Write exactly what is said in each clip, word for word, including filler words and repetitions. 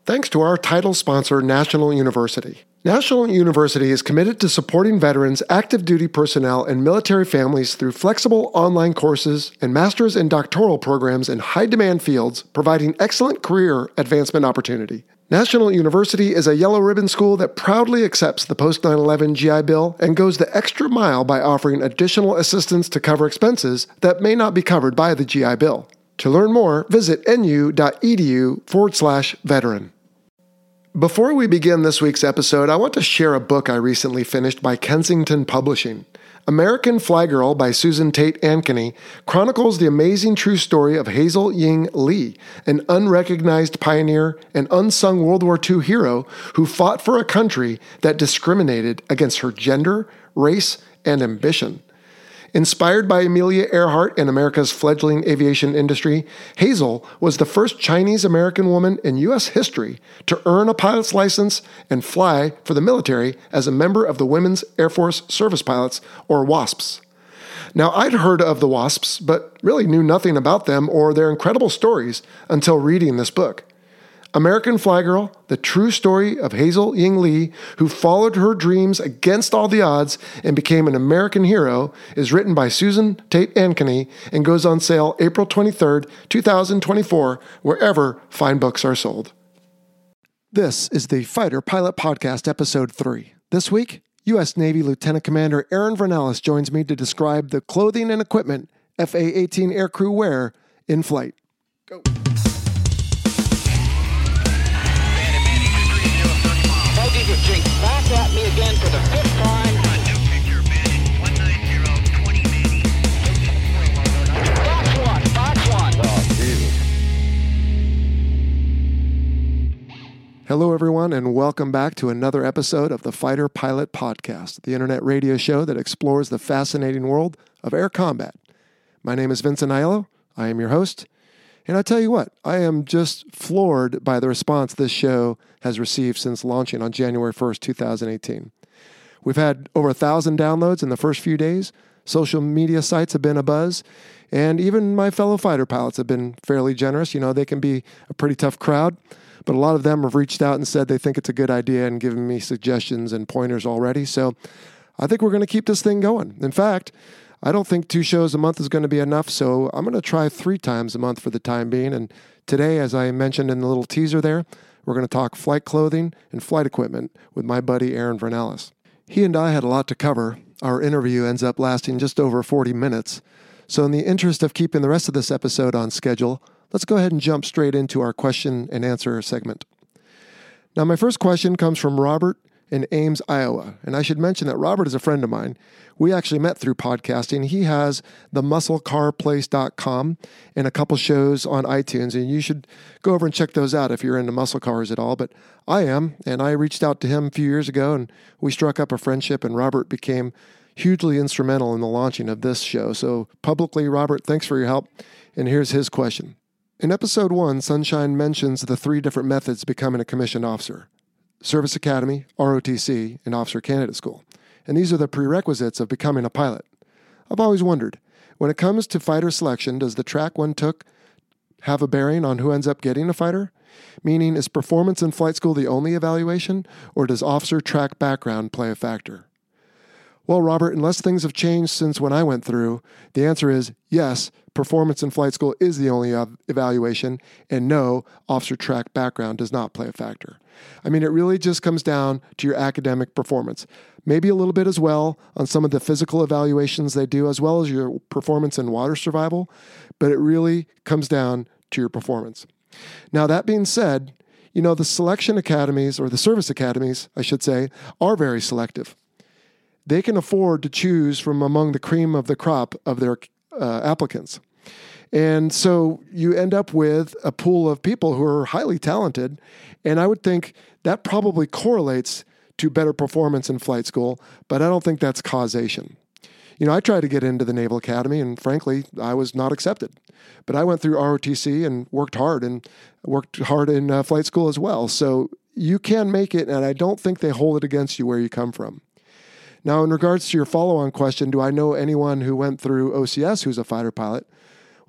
thanks to our title sponsor, National University. National University is committed to supporting veterans, active duty personnel, and military families through flexible online courses and master's and doctoral programs in high-demand fields, providing excellent career advancement opportunity. National University is a yellow ribbon school that proudly accepts the post nine eleven G I Bill and goes the extra mile by offering additional assistance to cover expenses that may not be covered by the G I Bill. To learn more, visit nu.edu forward slash veteran. Before we begin this week's episode, I want to share a book I recently finished by Kensington Publishing. American Fly Girl by Susan Tate Ankeny chronicles the amazing true story of Hazel Ying Lee, an unrecognized pioneer and unsung World War Two hero who fought for a country that discriminated against her gender, race, and ambition. Inspired by Amelia Earhart and America's fledgling aviation industry, Hazel was the first Chinese-American woman in U S history to earn a pilot's license and fly for the military as a member of the Women's Air Force Service Pilots, or WASPs. Now, I'd heard of the WASPs, but really knew nothing about them or their incredible stories until reading this book. American Fly Girl, the true story of Hazel Ying Lee, who followed her dreams against all the odds and became an American hero, is written by Susan Tate Ankeny and goes on sale April twenty-third, twenty twenty-four, wherever fine books are sold. This is the Fighter Pilot Podcast, Episode three. This week, U S Navy Lieutenant Commander Aaron Vernalis joins me to describe the clothing and equipment F A eighteen aircrew wear in flight. Go. Drink back at me again for the fifth time. one nine zero, twenty Manny. Fox one, Fox one. Oh, Jesus. Hello, everyone, and welcome back to another episode of the Fighter Pilot Podcast, the internet radio show that explores the fascinating world of air combat. My name is Vincent Aiello. I am your host. And I tell you what, I am just floored by the response this show has received since launching on January first, twenty eighteen. We've had over a thousand downloads in the first few days. Social media sites have been abuzz, and even my fellow fighter pilots have been fairly generous. You know, they can be a pretty tough crowd, but a lot of them have reached out and said they think it's a good idea and given me suggestions and pointers already. So I think we're going to keep this thing going. In fact, I don't think two shows a month is going to be enough, so I'm going to try three times a month for the time being. And today, as I mentioned in the little teaser there, we're going to talk flight clothing and flight equipment with my buddy Aaron Vernalis. He and I had a lot to cover. Our interview ends up lasting just over forty minutes. So in the interest of keeping the rest of this episode on schedule, let's go ahead and jump straight into our question and answer segment. Now, my first question comes from Robert in Ames, Iowa. And I should mention that Robert is a friend of mine. We actually met through podcasting. He has the muscle car place dot com and a couple shows on iTunes, and you should go over and check those out if you're into muscle cars at all. But I am, and I reached out to him a few years ago, and we struck up a friendship, and Robert became hugely instrumental in the launching of this show. So publicly, Robert, thanks for your help. And here's his question. In episode one, Sunshine mentions the three different methods becoming a commissioned officer: Service Academy, R O T C, and Officer Candidate School. And these are the prerequisites of becoming a pilot. I've always wondered, when it comes to fighter selection, does the track one took have a bearing on who ends up getting a fighter? Meaning, is performance in flight school the only evaluation, or does officer track background play a factor? Well, Robert, unless things have changed since when I went through, the answer is yes, performance in flight school is the only ev- evaluation, and no, officer track background does not play a factor. I mean, it really just comes down to your academic performance. Maybe a little bit as well on some of the physical evaluations they do, as well as your performance in water survival, but it really comes down to your performance. Now, that being said, you know, the selection academies, or the service academies, I should say, are very selective. They can afford to choose from among the cream of the crop of their uh, applicants. And so you end up with a pool of people who are highly talented, and I would think that probably correlates to better performance in flight school, but I don't think that's causation. You know, I tried to get into the Naval Academy, and frankly, I was not accepted. But I went through R O T C and worked hard, and worked hard in uh, flight school as well. So you can make it, and I don't think they hold it against you where you come from. Now, in regards to your follow-on question, do I know anyone who went through O C S who's a fighter pilot? Well,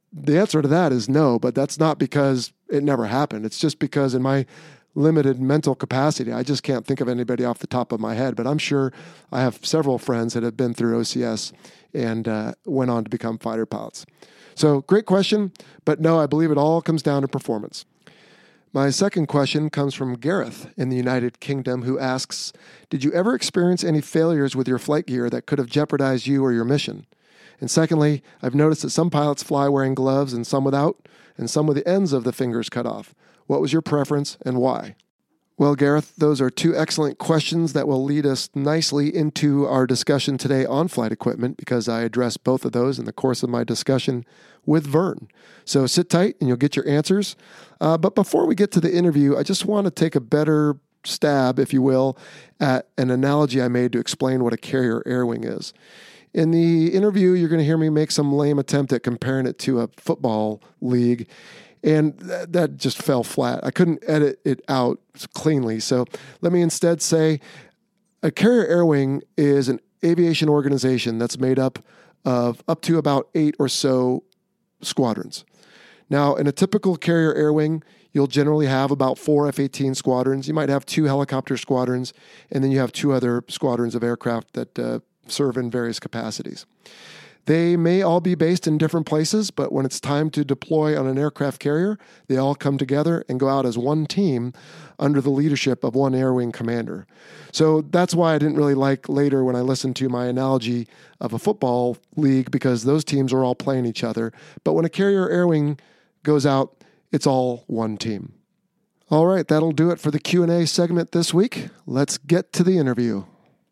the answer to that is no, but that's not because it never happened. It's just because in my limited mental capacity, I just can't think of anybody off the top of my head, but I'm sure I have several friends that have been through O C S and uh, went on to become fighter pilots. So great question, but no, I believe it all comes down to performance. My second question comes from Gareth in the United Kingdom, who asks, did you ever experience any failures with your flight gear that could have jeopardized you or your mission? And secondly, I've noticed that some pilots fly wearing gloves and some without, and some with the ends of the fingers cut off. What was your preference and why? Well, Gareth, those are two excellent questions that will lead us nicely into our discussion today on flight equipment, because I addressed both of those in the course of my discussion with Vern. So sit tight and you'll get your answers. Uh, but before we get to the interview, I just want to take a better stab, if you will, at an analogy I made to explain what a carrier air wing is. In the interview, you're going to hear me make some lame attempt at comparing it to a football league, and th- that just fell flat. I couldn't edit it out cleanly, so let me instead say a carrier air wing is an aviation organization that's made up of up to about eight or so squadrons. Now, in a typical carrier air wing, you'll generally have about four F eighteen squadrons. You might have two helicopter squadrons, and then you have two other squadrons of aircraft that uh, serve in various capacities. They may all be based in different places, but when it's time to deploy on an aircraft carrier, they all come together and go out as one team under the leadership of one air wing commander. So that's why I didn't really like later when I listened to my analogy of a football league, because those teams are all playing each other. But when a carrier air wing goes out, it's all one team. All right, that'll do it for the Q and A segment this week. Let's get to the interview.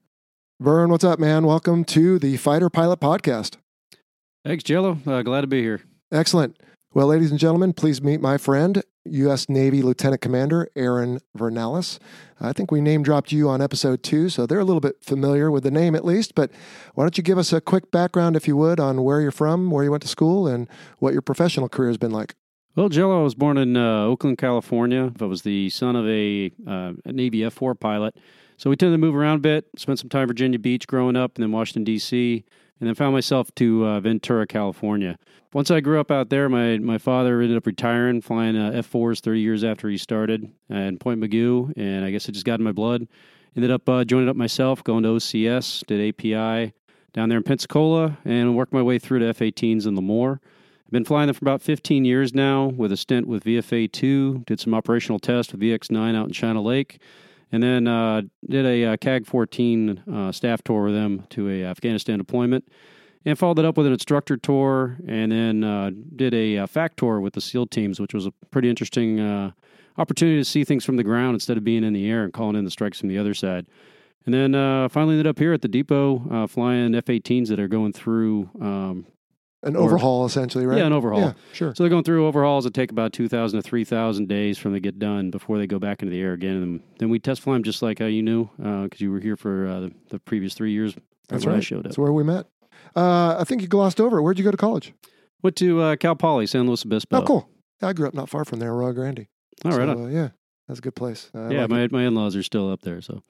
Vern, what's up, man? Welcome to the Fighter Pilot Podcast. Thanks, Jello. Uh, glad to be here. Excellent. Well, ladies and gentlemen, please meet my friend, U S Navy Lieutenant Commander Aaron Vernalis. I think we name dropped you on episode two, so they're a little bit familiar with the name at least, but why don't you give us a quick background, if you would, on where you're from, where you went to school, and what your professional career has been like? Well, Jello, I was born in uh, Oakland, California. I was the son of a, uh, a Navy F four pilot. So we tended to move around a bit, spent some time in Virginia Beach growing up, and then Washington, D C, and then found myself to uh, Ventura, California. Once I grew up out there, my, my father ended up retiring, flying uh, F fours thirty years after he started in Point Mugu, and I guess it just got in my blood. Ended up uh, joining up myself, going to O C S, did A P I down there in Pensacola, and worked my way through to F eighteens in Lemoore. I've been flying them for about fifteen years now, with a stint with V F A two, did some operational tests with V X nine out in China Lake, and then uh, did a uh, C A G fourteen uh, staff tour with them to a Afghanistan deployment, and followed that up with an instructor tour, and then uh, did a uh, FAC tour with the SEAL teams, which was a pretty interesting uh, opportunity to see things from the ground instead of being in the air and calling in the strikes from the other side. And then uh, finally ended up here at the depot uh, flying F eighteens that are going through... Um, An overhaul, essentially, right? Yeah, an overhaul. Yeah, sure. So they're going through overhauls that take about two thousand to three thousand days from they get done before they go back into the air again. And then we test fly them just like how you knew, because uh, you were here for uh, the, the previous three years. That's when right. I showed up. That's where we met. Uh, I think you glossed over. Where'd you go to college? Went to uh, Cal Poly, San Luis Obispo. Oh, cool. I grew up not far from there, Rio Grande. All so, right. Uh, yeah, that's a good place. Uh, yeah, like my it. my in-laws are still up there, so...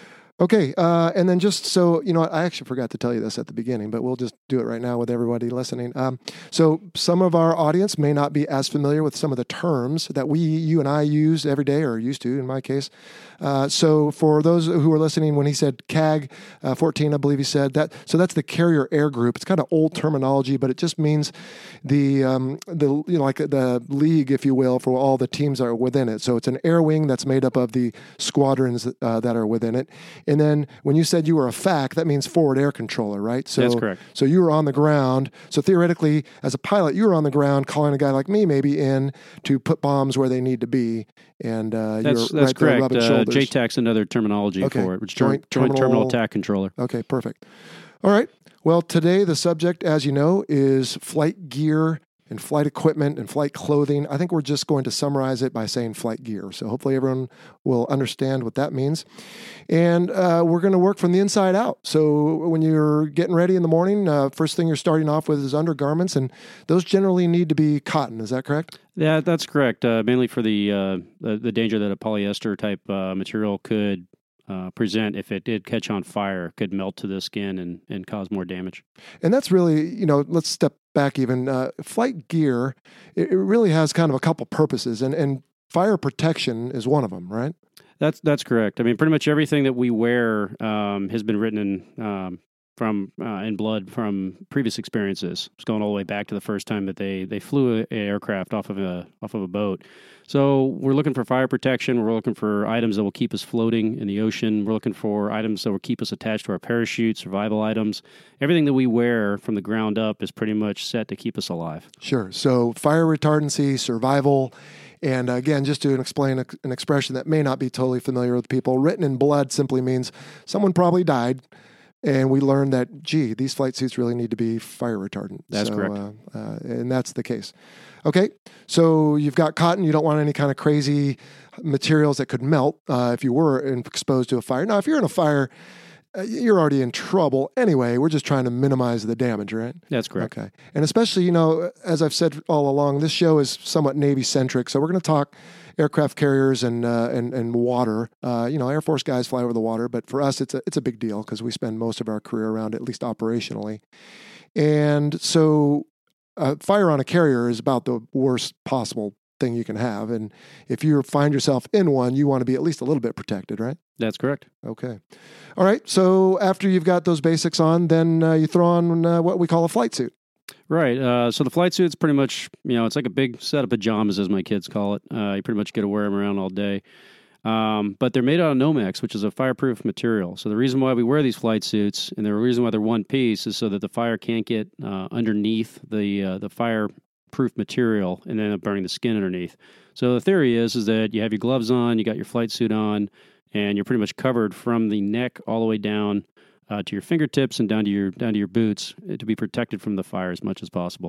Okay, uh, and then just so, you know, I actually forgot to tell you this at the beginning, but we'll just do it right now with everybody listening. Um, so some of our audience may not be as familiar with some of the terms that we, you and I use every day, or used to in my case. Uh, so for those who are listening, when he said C A G uh, fourteen, I believe he said that, so that's the Carrier Air Group. It's kind of old terminology, but it just means the, um, the you know, like the league, if you will, for all the teams that are within it. So it's an air wing that's made up of the squadrons uh, that are within it. And then when you said you were a F A C, that means forward air controller, right? So, That's correct. So you were on the ground. So theoretically, as a pilot, you were on the ground calling a guy like me maybe in to put bombs where they need to be. And uh, that's, you're that's right there correct. rubbing Uh, shoulders. J TAC's another terminology Okay. for it, which is Joint joint, joint terminal, terminal attack controller. Okay, perfect. All right. Well, today the subject, as you know, is flight gear and flight equipment and flight clothing. I think we're just going to summarize it by saying flight gear. So hopefully everyone will understand what that means. And uh, we're going to work from the inside out. So when you're getting ready in the morning, uh, first thing you're starting off with is undergarments, and those generally need to be cotton. Is that correct? Yeah, that's correct. Uh, mainly for the, uh, the the danger that a polyester type uh, material could uh, present if it did catch on fire. It could melt to the skin and, and cause more damage. And that's really, you know, let's step back even. Uh, flight gear, it, it really has kind of a couple purposes, and, and fire protection is one of them, right? That's that's correct. I mean, pretty much everything that we wear um, has been written in um, from uh, in blood from previous experiences. It's going all the way back to the first time that they they flew an aircraft off of a off of a boat. So we're looking for fire protection. We're looking for items that will keep us floating in the ocean. We're looking for items that will keep us attached to our parachute, survival items. Everything that we wear from the ground up is pretty much set to keep us alive. Sure. So fire retardancy, survival. And again, just to explain an expression that may not be totally familiar with people, written in blood simply means someone probably died, and we learned that, gee, these flight suits really need to be fire retardant. That's so, correct. Uh, uh, and that's the case. Okay, so you've got cotton. You don't want any kind of crazy materials that could melt uh, if you were exposed to a fire. Now, if you're in a fire, uh, you're already in trouble anyway. We're just trying to minimize the damage, right? That's correct. Okay. And especially, you know, as I've said all along, this show is somewhat Navy-centric, so we're going to talk aircraft carriers and uh, and and water. Uh, you know, Air Force guys fly over the water, but for us, it's a it's a big deal because we spend most of our career around it, at least operationally. And so, uh, fire on a carrier is about the worst possible thing you can have. And if you find yourself in one, you want to be at least a little bit protected, right? That's correct. Okay. All right. So after you've got those basics on, then uh, you throw on uh, what we call a flight suit. Right. Uh, so the flight suit's pretty much, you know, it's like a big set of pajamas, as my kids call it. Uh, you pretty much get to wear them around all day. Um, but they're made out of Nomex, which is a fireproof material. So the reason why we wear these flight suits, and the reason why they're one piece, is so that the fire can't get uh, underneath the uh, the fireproof material and end up burning the skin underneath. So the theory is is that you have your gloves on, you got your flight suit on, and you're pretty much covered from the neck all the way down Uh, to your fingertips and down to your down to your boots to be protected from the fire as much as possible.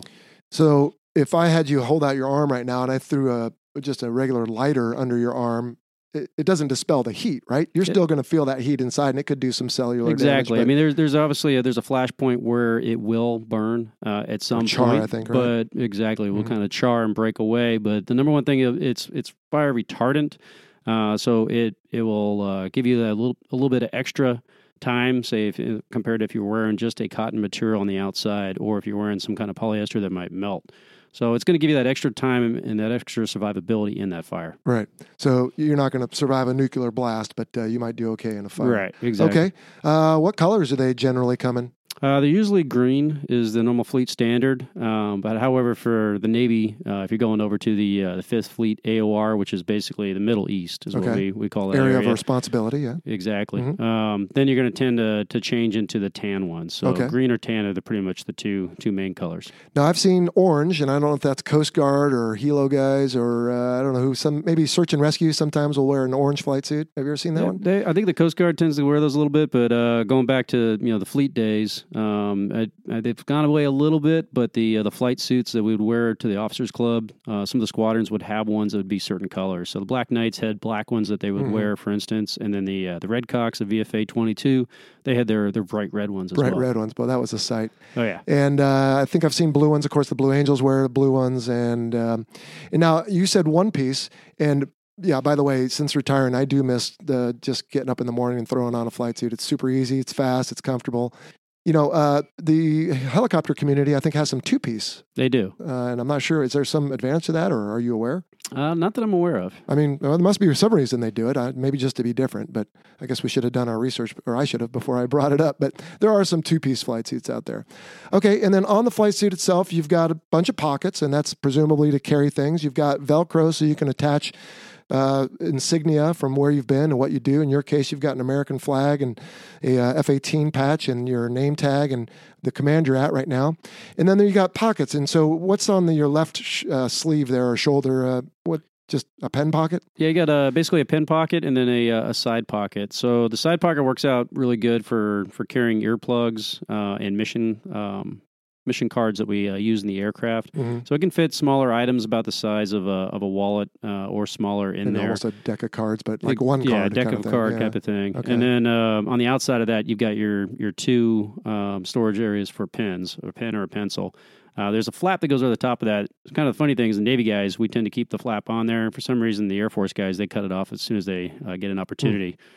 So if I had you hold out your arm right now and I threw a just a regular lighter under your arm, it, it doesn't dispel the heat, right? You're still going to feel that heat inside, and it could do some cellular exactly. damage. I mean, there's there's obviously a, there's a flash point where it will burn uh, at some char, point. I think, right? But exactly, it will Mm-hmm. kind of char and break away. But the number one thing, it's it's fire retardant, uh, so it it will uh, give you that little a little bit of extra time, say, if, compared to if you're wearing just a cotton material on the outside, or if you're wearing some kind of polyester that might melt. So it's going to give you that extra time and that extra survivability in that fire. Right. So you're not going to survive a nuclear blast, but uh, you might do okay in a fire. Right, exactly. Okay. Uh, what colors are they generally come in? Uh, they're usually green is the normal fleet standard. Um, but however, for the Navy, uh, if you're going over to the uh, the Fifth Fleet A O R, which is basically the Middle East, is Okay. what we, we call that Area area. of responsibility, yeah. Exactly. Mhm. Um, then you're going to tend to to change into the tan ones. So Okay. green or tan are the pretty much the two two main colors. Now, I've seen orange, and I don't know if that's Coast Guard or Helo guys or uh, I don't know who, some maybe search and rescue sometimes will wear an orange flight suit. Have you ever seen that Yeah, one? they, I think the Coast Guard tends to wear those a little bit, but uh, going back to you know the fleet days, um, I, I, they've gone away a little bit. But the uh, the flight suits that we would wear to the officers' club, uh, some of the squadrons would have ones that would be certain colors. So the Black Knights had black ones that they would Mhm. wear, for instance, and then the uh, the Red Cox, the V F A twenty-two, they had their their bright red ones as Bright well. red ones, but that was a sight. Oh yeah. And uh, I think I've seen blue ones. Of course, the Blue Angels wear the blue ones. And um, and now you said one piece. And yeah, by the way, since retiring, I do miss the just getting up in the morning and throwing on a flight suit. It's super easy. It's fast. It's comfortable. You know, uh, the helicopter community, I think, has some two-piece. They do. Uh, and I'm not sure, is there some advantage to that, or are you aware? Uh, not that I'm aware of. I mean, well, there must be some reason they do it, uh, maybe just to be different, but I guess we should have done our research, or I should have before I brought it up, but there are some two-piece flight suits out there. Okay, and then on the flight suit itself, you've got a bunch of pockets, and that's presumably to carry things. You've got Velcro, so you can attach uh, insignia from where you've been and what you do. In your case, you've got an American flag and a uh, F eighteen patch and your name tag and the command you're at right now. And then you got pockets. And so what's on the, your left sh- uh, sleeve there or shoulder? Uh, what, just a pen pocket? Yeah, you got uh, basically a pin pocket and then a, uh, a side pocket. So the side pocket works out really good for, for carrying earplugs uh, and mission um, mission cards that we uh, use in the aircraft. Mm-hmm. So it can fit smaller items about the size of a of a wallet uh, or smaller in And there. almost a deck of cards, but like one yeah, card. deck kind of thing. card Yeah. type of thing. Okay. And then um, on the outside of that, you've got your your two um, storage areas for pens, a pen or a pencil. Uh, there's a flap that goes over the top of that. It's kind of the funny thing is the Navy guys, we tend to keep the flap on there. For some reason, the Air Force guys, they cut it off as soon as they uh, get an opportunity.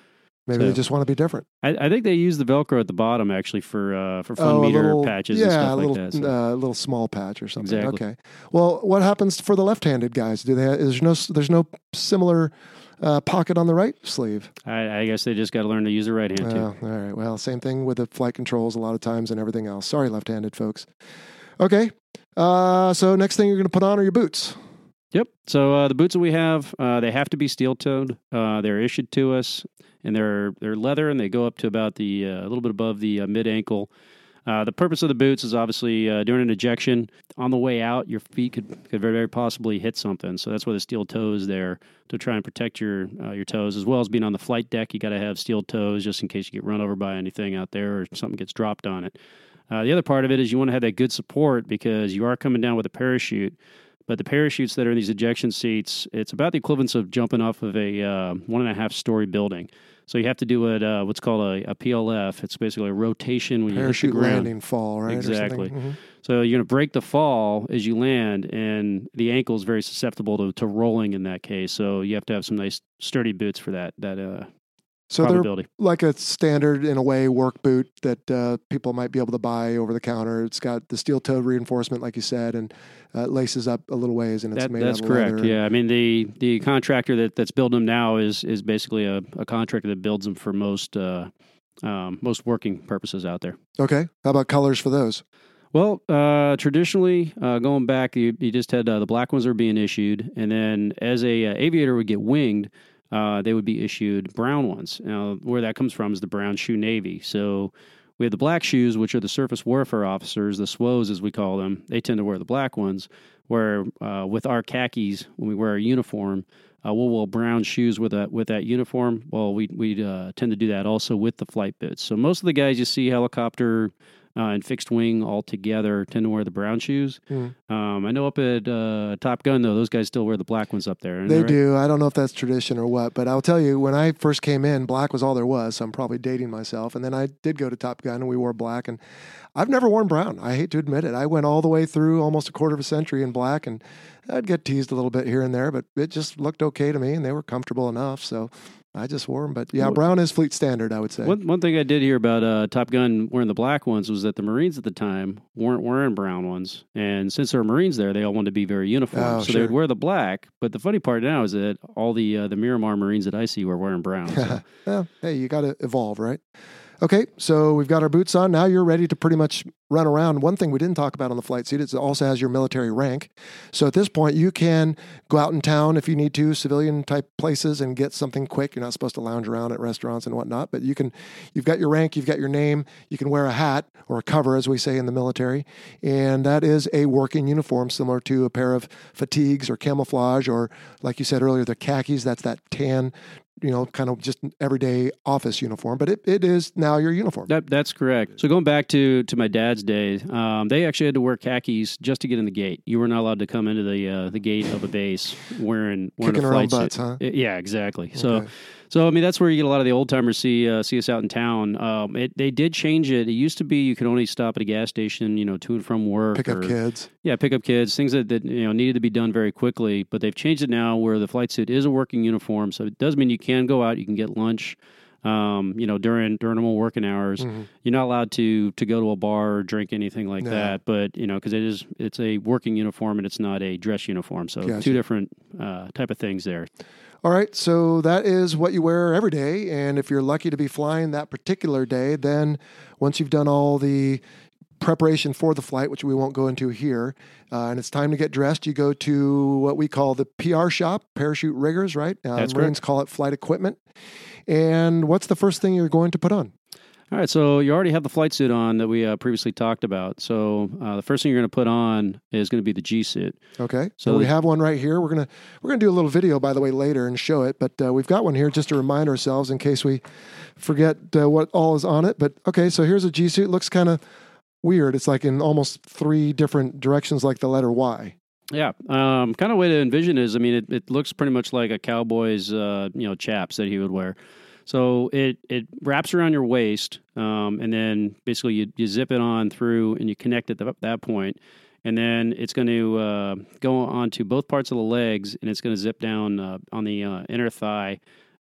Maybe So- they just want to be different. I, I think they use the Velcro at the bottom actually for uh, for fun Oh, a meter little- patches yeah, and stuff a little, like that. So- uh, little small patch or something. Exactly. Okay. Well, what happens for the left-handed guys? Do they? Is there no? There's no similar uh, pocket on the right sleeve. I, I guess they just got to learn to use the right hand too. Oh, all right. Well, same thing with the flight controls a lot of times and everything else. Sorry, left-handed folks. Okay. Uh, so next thing you're going to put on are your boots. Yep. So uh, the boots that we have, uh, they have to be steel-toed. Uh, they're issued to us, and they're they're leather, and they go up to about the uh, a little bit above the uh, mid-ankle. Uh, the purpose of the boots is obviously uh, during an ejection, on the way out, your feet could, could very, very possibly hit something. So that's why the steel toe is there to try and protect your uh, your toes, as well as being on the flight deck. You got to have steel toes just in case you get run over by anything out there or something gets dropped on it. Uh, the other part of it is you want to have that good support because you are coming down with a parachute. But the parachutes that are in these ejection seats, it's about the equivalence of jumping off of a uh, one and a half story building. So you have to do it uh, what's called a, a P L F. It's basically a rotation when Parachute you hit the ground. landing fall, right? or Exactly. something? Mhm. So you're going to break the fall as you land, and the ankle is very susceptible to, to rolling in that case. So you have to have some nice sturdy boots for that that uh, So they're probability. like a standard, in a way, work boot that uh, people might be able to buy over the counter. It's got the steel-toed reinforcement, like you said, and uh, it laces up a little ways, and it's That, made that's out of correct. leather. Yeah, I mean the the contractor that, that's building them now is is basically a, a contractor that builds them for most uh, um, most working purposes out there. Okay. How about colors for those? Well, uh, traditionally, uh, going back, you, you just had uh, the black ones are being issued, and then as a uh, aviator would get winged, uh, they would be issued brown ones. Now, where that comes from is the brown shoe navy. So we have the black shoes, which are the surface warfare officers, the S W Os as we call them. They tend to wear the black ones. Where uh, with our khakis, when we wear our uniform, uh, we'll wear brown shoes with that with that uniform. Well, we we uh, tend to do that also with the flight boots. So most of the guys you see helicopter uh, and fixed wing all together tend to wear the brown shoes. Mm. Um, I know up at uh, Top Gun though, those guys still wear the black ones up there. Isn't They that right? do. I don't know if that's tradition or what, but I'll tell you, when I first came in, black was all there was. So I'm probably dating myself. And then I did go to Top Gun, and we wore black. And I've never worn brown. I hate to admit it. I went all the way through almost a quarter of a century in black, and I'd get teased a little bit here and there, but it just looked okay to me, and they were comfortable enough. So I just wore them. But yeah, Well- brown is fleet standard, I would say. One one thing I did hear about uh, Top Gun wearing the black ones was that the Marines at the time weren't wearing brown ones, and since there were Marines there, they all wanted to be very uniform, Oh, so sure. they would wear the black. But the funny part now is that all the uh, the Miramar Marines that I see were wearing brown. So. Well, hey, you got to evolve, right? Okay, so we've got our boots on. Now you're ready to pretty much run around. One thing we didn't talk about on the flight suit is it also has your military rank. So at this point, you can go out in town if you need to, civilian type places, and get something quick. You're not supposed to lounge around at restaurants and whatnot, but you can. You've got your rank, you've got your name. You can wear a hat or a cover, as we say in the military, and that is a working uniform, similar to a pair of fatigues or camouflage, or like you said earlier, the khakis. That's that tan, you know, kind of just everyday office uniform, but it, it is now your uniform. That that's correct. So going back to, to my dad's days, um, they actually had to wear khakis just to get in the gate. You were not allowed to come into the uh, the gate of a base wearing wearing Kicking a our own flight butts, suit. huh? I- Yeah, exactly. So. Okay. So I mean that's where you get a lot of the old timers see uh, see us out in town. Um, it, they did change it. It used to be you could only stop at a gas station, you know, to and from work. Pick up or, kids. Yeah, pick up kids, things that, that you know needed to be done very quickly. But they've changed it now where the flight suit is a working uniform. So it does mean you can go out, you can get lunch. Um, you know, during during normal working hours, Mhm. you're not allowed to to go to a bar or drink anything like No. that. But you know, because it is it's a working uniform and it's not a dress uniform. So Gotcha. two different uh, type of things there. All right, so that is what you wear every day. And if you're lucky to be flying that particular day, then once you've done all the preparation for the flight, which we won't go into here, uh, and it's time to get dressed, you go to what we call the P R shop, Parachute Riggers, right? Uh, That's Marines call it flight equipment. And what's the first thing you're going to put on? All right, so you already have the flight suit on that we uh, previously talked about. So uh, the first thing you're going to put on is going to be the G suit. Okay, So so we the- have one right here. We're gonna we're gonna do a little video, by the way, later and show it. But uh, we've got one here just to remind ourselves in case we forget uh, what all is on it. But okay, so here's a G suit. Looks kind of weird. It's like in almost three different directions, like the letter Y. Yeah, um, kind of way to envision is, I mean, it, it looks pretty much like a cowboy's, uh, you know, chaps that he would wear. So it, it wraps around your waist, um, and then basically you, you zip it on through and you connect it at that point, and then it's going to uh, go onto both parts of the legs, and it's going to zip down uh, on the uh, inner thigh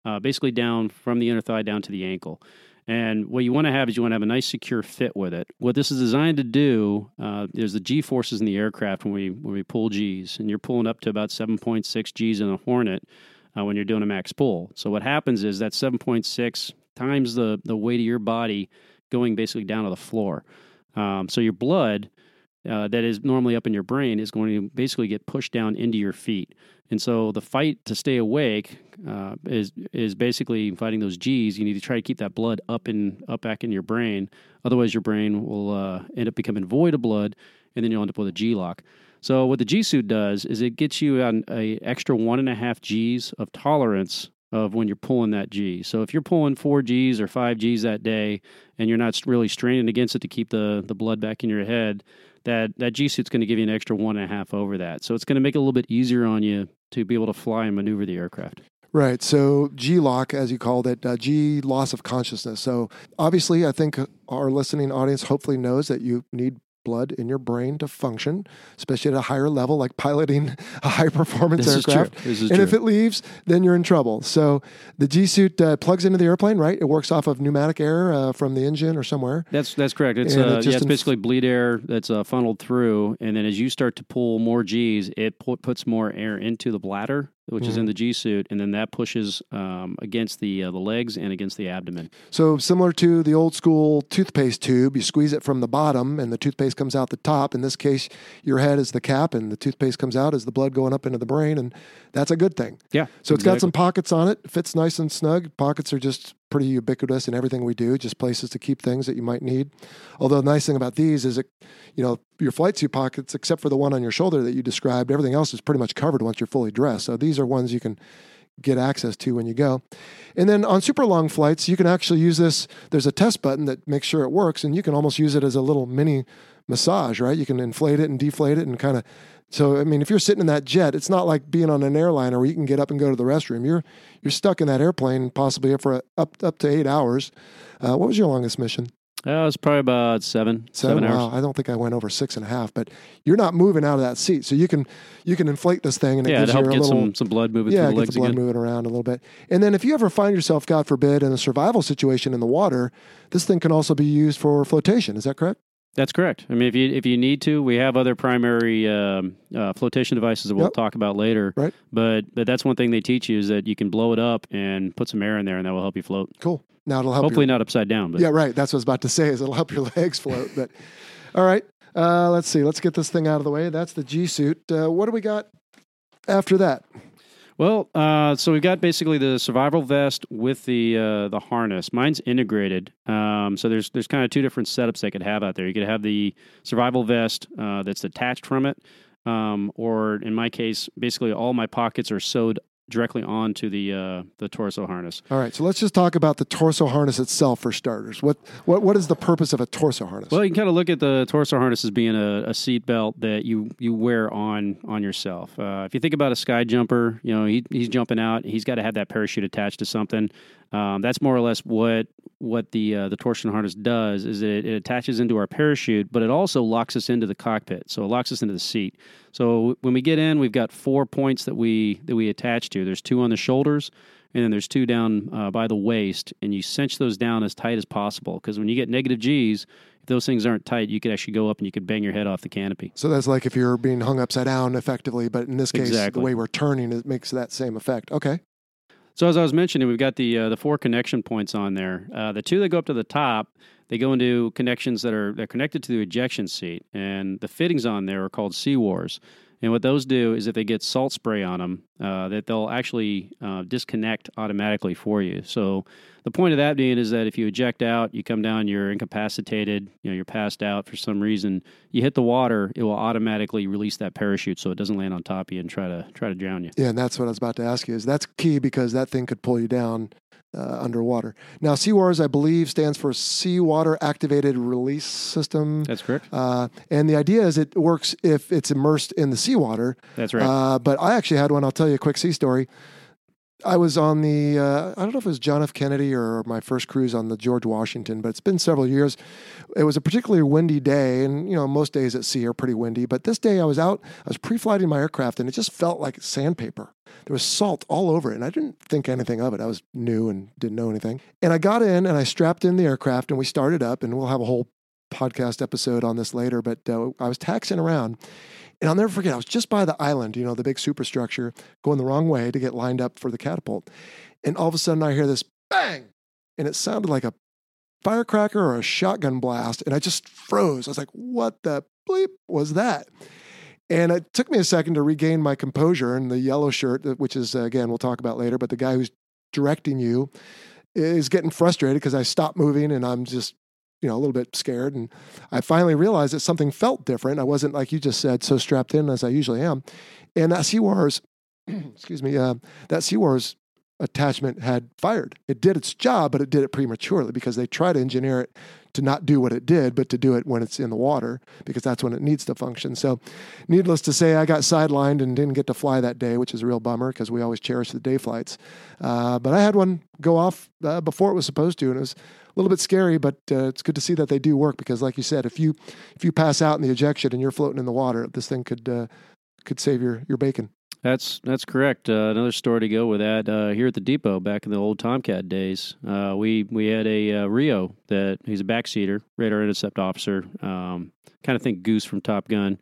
uh, basically down from the inner thigh down to the ankle. And what you want to have is you want to have a nice secure fit with it. What this is designed to do, uh, there's the G forces in the aircraft when we when we pull Gs, and you're pulling up to about seven point six Gs in a Hornet uh, when you're doing a max pull. So what happens is that seven point six times the, the weight of your body going basically down to the floor. Um, so your blood uh, that is normally up in your brain is going to basically get pushed down into your feet. And so the fight to stay awake uh, is is basically fighting those G's. You need to try to keep that blood up in up back in your brain. Otherwise, your brain will uh, end up becoming void of blood, and then you'll end up with a G lock. So what the G suit does is it gets you an a extra one and a half G's of tolerance of when you're pulling that G. So if you're pulling four G's or five G's that day, and you're not really straining against it to keep the the blood back in your head, that that G suit's going to give you an extra one and a half over that. So it's going to make it a little bit easier on you to be able to fly and maneuver the aircraft. Right. So G lock, as you called it, uh, G loss of consciousness. So obviously, I think our listening audience hopefully knows that you need blood in your brain to function, especially at a higher level, like piloting a high performance this aircraft. Is true. This is and true. if it leaves, then you're in trouble. So the G suit uh, plugs into the airplane, right? It works off of pneumatic air uh, from the engine or somewhere. That's that's correct. It's And uh, it just yeah, it's inf- basically bleed air that's uh, funneled through, and then as you start to pull more G's, it pu- puts more air into the bladder, which Mm-hmm. is in the G suit, and then that pushes um, against the uh, the legs and against the abdomen. So similar to the old school toothpaste tube, you squeeze it from the bottom and the toothpaste comes out the top. In this case, your head is the cap and the toothpaste comes out as the blood going up into the brain, and that's a good thing. Yeah. So it's got exactly. some pockets on it. It fits nice and snug. Pockets are just pretty ubiquitous in everything we do, just places to keep things that you might need. Although the nice thing about these is, it, you know, your flight suit pockets, except for the one on your shoulder that you described, everything else is pretty much covered once you're fully dressed. So these are ones you can get access to when you go. And then on super long flights, you can actually use this. There's a test button that makes sure it works, and you can almost use it as a little mini massage, right? You can inflate it and deflate it and kind of. So, I mean, if you're sitting in that jet, it's not like being on an airliner where you can get up and go to the restroom. You're you're stuck in that airplane possibly for a, up up to eight hours. Uh, what was your longest mission? Uh, it was probably about seven, Seven, seven hours. wow. I don't think I went over six and a half, but you're not moving out of that seat. So you can you can inflate this thing and it Yeah, gives to help you a get little, some, some blood moving yeah, through the get legs the blood again. moving around a little bit. And then if you ever find yourself, God forbid, in a survival situation in the water, this thing can also be used for flotation. Is that correct? That's correct. I mean, if you if you need to, we have other primary um, uh, flotation devices that we'll Yep. talk about later. Right. But but that's one thing they teach you is that you can blow it up and put some air in there, and that will help you float. Cool. Now it'll help Hopefully your, not upside down. But Yeah, right. That's what I was about to say is it'll help your legs float. But all right. Uh, let's see. Let's get this thing out of the way. That's the G suit. Uh, what do we got after that? Well, uh, so we've got basically the survival vest with the uh, the harness. Mine's integrated, um, so there's there's kind of two different setups they could have out there. You could have the survival vest uh, that's attached from it, um, or in my case, basically all my pockets are sewed directly onto the uh, the torso harness. All right. So let's just talk about the torso harness itself for starters. What what what is the purpose of a torso harness? Well, you can kind of look at the torso harness as being a, a seat belt that you, you wear on on yourself. Uh, if you think about a sky jumper, you know he he's jumping out. He's got to have that parachute attached to something. Um, that's more or less what what the uh, the torsion harness does. Is it, it attaches into our parachute, but it also locks us into the cockpit. So it locks us into the seat. So when we get in, we've got four points that we that we attach to. There's two on the shoulders, and then there's two down uh, by the waist, and you cinch those down as tight as possible. Because when you get negative G's, if those things aren't tight, you could actually go up and you could bang your head off the canopy. So that's like if you're being hung upside down effectively, but in this case, Exactly. the way we're turning, it makes that same effect. Okay. So as I was mentioning, we've got the uh, the four connection points on there. Uh, the two that go up to the top, they go into connections that are they're connected to the ejection seat, and the fittings on there are called C-Wars. And what those do is if they get salt spray on them, uh, that they'll actually uh, disconnect automatically for you. So the point of that being is that if you eject out, you come down, you're incapacitated, you know, you're passed out for some reason, you hit the water, it will automatically release that parachute so it doesn't land on top of you and try to try to drown you. Yeah, and that's what I was about to ask you. Is that's key because that thing could pull you down uh, underwater. Now, C-Wars, I believe, stands for Seawater Activated Release System. That's correct. Uh, and the idea is it works if it's immersed in the seawater. That's right. Uh, but I actually had one. I'll tell you a quick sea story. I was on the, uh, I don't know if it was John F. Kennedy or my first cruise on the George Washington, but it's been several years. It was a particularly windy day, and, you know, most days at sea are pretty windy. But this day I was out, I was pre-flighting my aircraft, and it just felt like sandpaper. there was salt all over it, and I didn't think anything of it. I was new and didn't know anything. And I got in and I strapped in the aircraft and we started up, and we'll have a whole podcast episode on this later, but uh, I was taxiing around. And I'll never forget, I was just by the island, you know, the big superstructure, going the wrong way to get lined up for the catapult. And all of a sudden I hear this bang, and it sounded like a firecracker or a shotgun blast, and I just froze. I was like, what the bleep was that? And it took me a second to regain my composure, and the yellow shirt, which is, uh, again, we'll talk about later, but the guy who's directing you is getting frustrated because I stopped moving and I'm just, you know, a little bit scared. And I finally realized that something felt different. I wasn't, like you just said, so strapped in as I usually am. And that SeaWars, excuse me, uh, that SeaWars attachment had fired. It did its job, but it did it prematurely because they try to engineer it to not do what it did, but to do it when it's in the water, because that's when it needs to function. So needless to say, I got sidelined and didn't get to fly that day, which is a real bummer because we always cherish the day flights. Uh, but I had one go off uh, before it was supposed to, and it was a little bit scary, but uh, it's good to see that they do work because, like you said, if you if you pass out in the ejection and you're floating in the water, this thing could uh, could save your, your bacon. That's that's correct. Uh, another story to go with that. Uh, here at the depot, back in the old Tomcat days, uh, we we had a uh, Rio that he's a backseater, radar intercept officer. Um, kind of think Goose from Top Gun.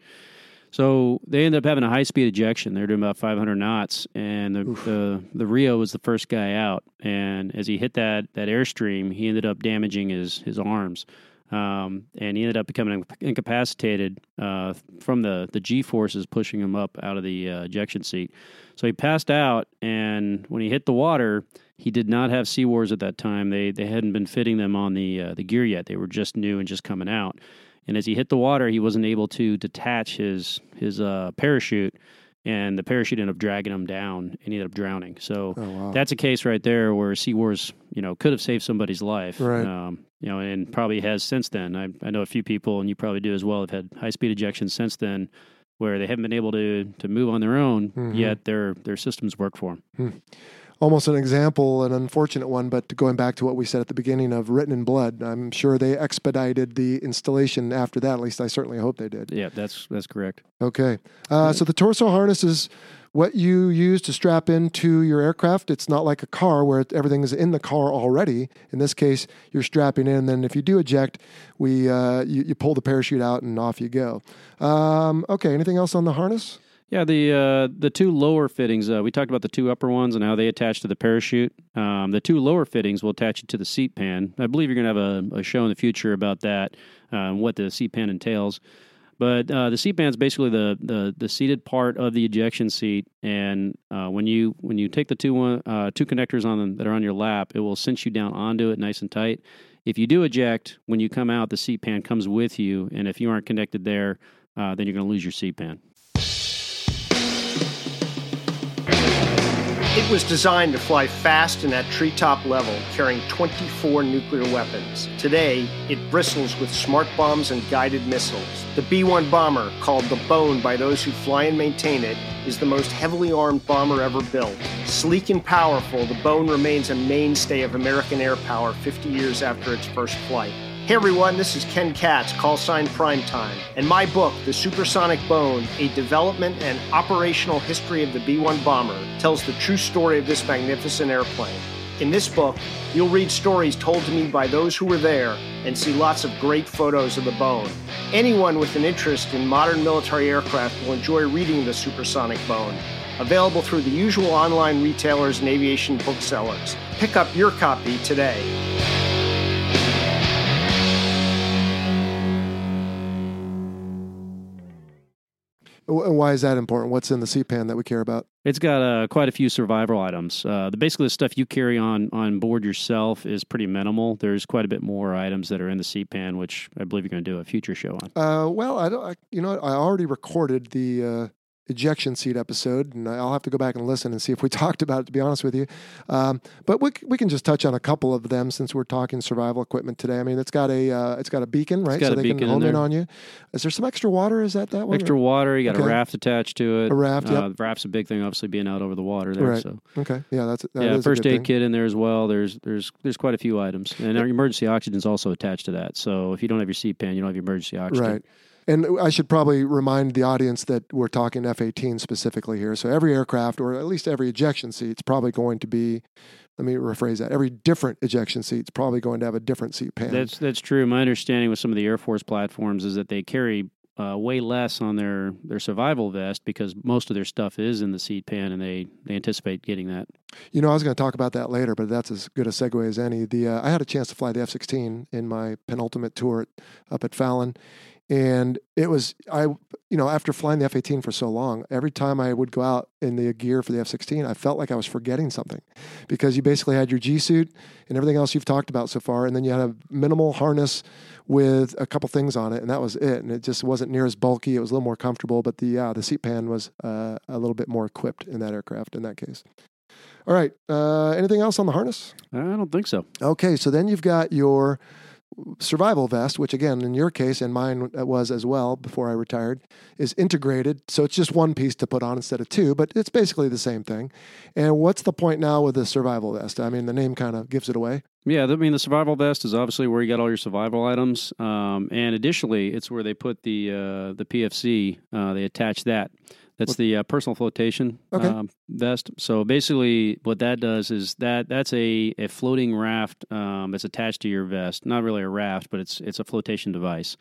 So they ended up having a high speed ejection. They were doing about five hundred knots, and the, the the Rio was the first guy out. And as he hit that that airstream, he ended up damaging his his arms. Um, and he ended up becoming incapacitated uh, from the, the G-forces pushing him up out of the uh, ejection seat. So he passed out, and when he hit the water, he did not have SeaWars at that time. They they hadn't been fitting them on the uh, the gear yet. They were just new and just coming out. And as he hit the water, he wasn't able to detach his his uh, parachute, and the parachute ended up dragging him down, and he ended up drowning. So oh, wow. That's a case right there where SeaWars, you know, could have saved somebody's life. Right. Um, you know, and probably has since then. I, I know a few people, and you probably do as well, have had high-speed ejections since then where they haven't been able to to move on their own, mm-hmm. yet their their systems work for them. Hmm. Almost an example, an unfortunate one, but going back to what we said at the beginning of Written in Blood, I'm sure they expedited the installation after that. At least I certainly hope they did. Yeah, that's that's correct. Okay. Uh, so the torso harness is what you use to strap into your aircraft. It's not like a car where everything is in the car already. In this case, you're strapping in, and then if you do eject, we uh, you, you pull the parachute out and off you go. Um, okay, anything else on the harness? Yeah, the uh, the two lower fittings, uh, we talked about the two upper ones and how they attach to the parachute. Um, the two lower fittings will attach you to the seat pan. I believe you're going to have a, a show in the future about that, uh, what the seat pan entails. But uh, the seat pan is basically the, the the seated part of the ejection seat, and uh, when you when you take the two one, uh, two connectors on them that are on your lap, it will cinch you down onto it nice and tight. If you do eject, when you come out, the seat pan comes with you, and if you aren't connected there, uh, then you're going to lose your seat pan. It was designed to fly fast and at treetop level, carrying twenty-four nuclear weapons. Today, it bristles with smart bombs and guided missiles. The B one bomber, called the Bone by those who fly and maintain it, is the most heavily armed bomber ever built. Sleek and powerful, the Bone remains a mainstay of American air power fifty years after its first flight. Hey everyone, this is Ken Katz, call sign Primetime, and my book, The Supersonic Bone, A Development and Operational History of the B one Bomber, tells the true story of this magnificent airplane. In this book, you'll read stories told to me by those who were there and see lots of great photos of the Bone. Anyone with an interest in modern military aircraft will enjoy reading The Supersonic Bone, available through the usual online retailers and aviation booksellers. Pick up your copy today. Why is that important? What's in the seat pan that we care about? It's got uh, quite a few survival items. Uh, the basically the stuff you carry on on board yourself is pretty minimal. There's quite a bit more items that are in the seat pan, which I believe you're going to do a future show on. Uh, well, I don't. I, you know, I already recorded the uh, ejection seat episode, and I'll have to go back and listen and see if we talked about it, to be honest with you. Um, but we we can just touch on a couple of them since we're talking survival equipment today. I mean, it's got a uh, it's got a beacon, right? So they can home in, in on you. Is there some extra water? Is that that one? Extra water. You got okay. a raft attached to it. A raft, yeah. Uh, the raft's a big thing, obviously being out over the water there. Right. So. Okay. Yeah, that's that yeah. is First a good aid thing. kit in there as well. There's there's there's quite a few items, and our emergency oxygen is also attached to that. So if you don't have your seat pan, you don't have your emergency oxygen. Right. And I should probably remind the audience that we're talking F eighteen specifically here. So every aircraft, or at least every ejection seat, is probably going to be, let me rephrase that, every different ejection seat is probably going to have a different seat pan. That's that's true. My understanding with some of the Air Force platforms is that they carry uh, way less on their, their survival vest because most of their stuff is in the seat pan, and they, they anticipate getting that. You know, I was going to talk about that later, but that's as good a segue as any. The uh, I had a chance to fly the F sixteen in my penultimate tour at, up at Fallon. And it was, I, you know, after flying the F eighteen for so long, every time I would go out in the gear for the F sixteen, I felt like I was forgetting something because you basically had your G suit and everything else you've talked about so far. And then you had a minimal harness with a couple things on it, and that was it. And it just wasn't near as bulky. It was a little more comfortable, but the, uh, the seat pan was uh, a little bit more equipped in that aircraft in that case. All right. Uh, anything else on the harness? I don't think so. Okay. So then you've got your survival vest, which again, in your case and mine was as well before I retired, is integrated. So it's just one piece to put on instead of two, but it's basically the same thing. And what's the point now with the survival vest? I mean, the name kind of gives it away. Yeah, I mean, the survival vest is obviously where you got all your survival items. Um, and additionally, it's where they put the uh, the P F C. Uh, they attach that. That's what? the uh, personal flotation okay. um, vest. So basically what that does is that that's a, a floating raft um, that's attached to your vest. Not really a raft, but it's it's a flotation device.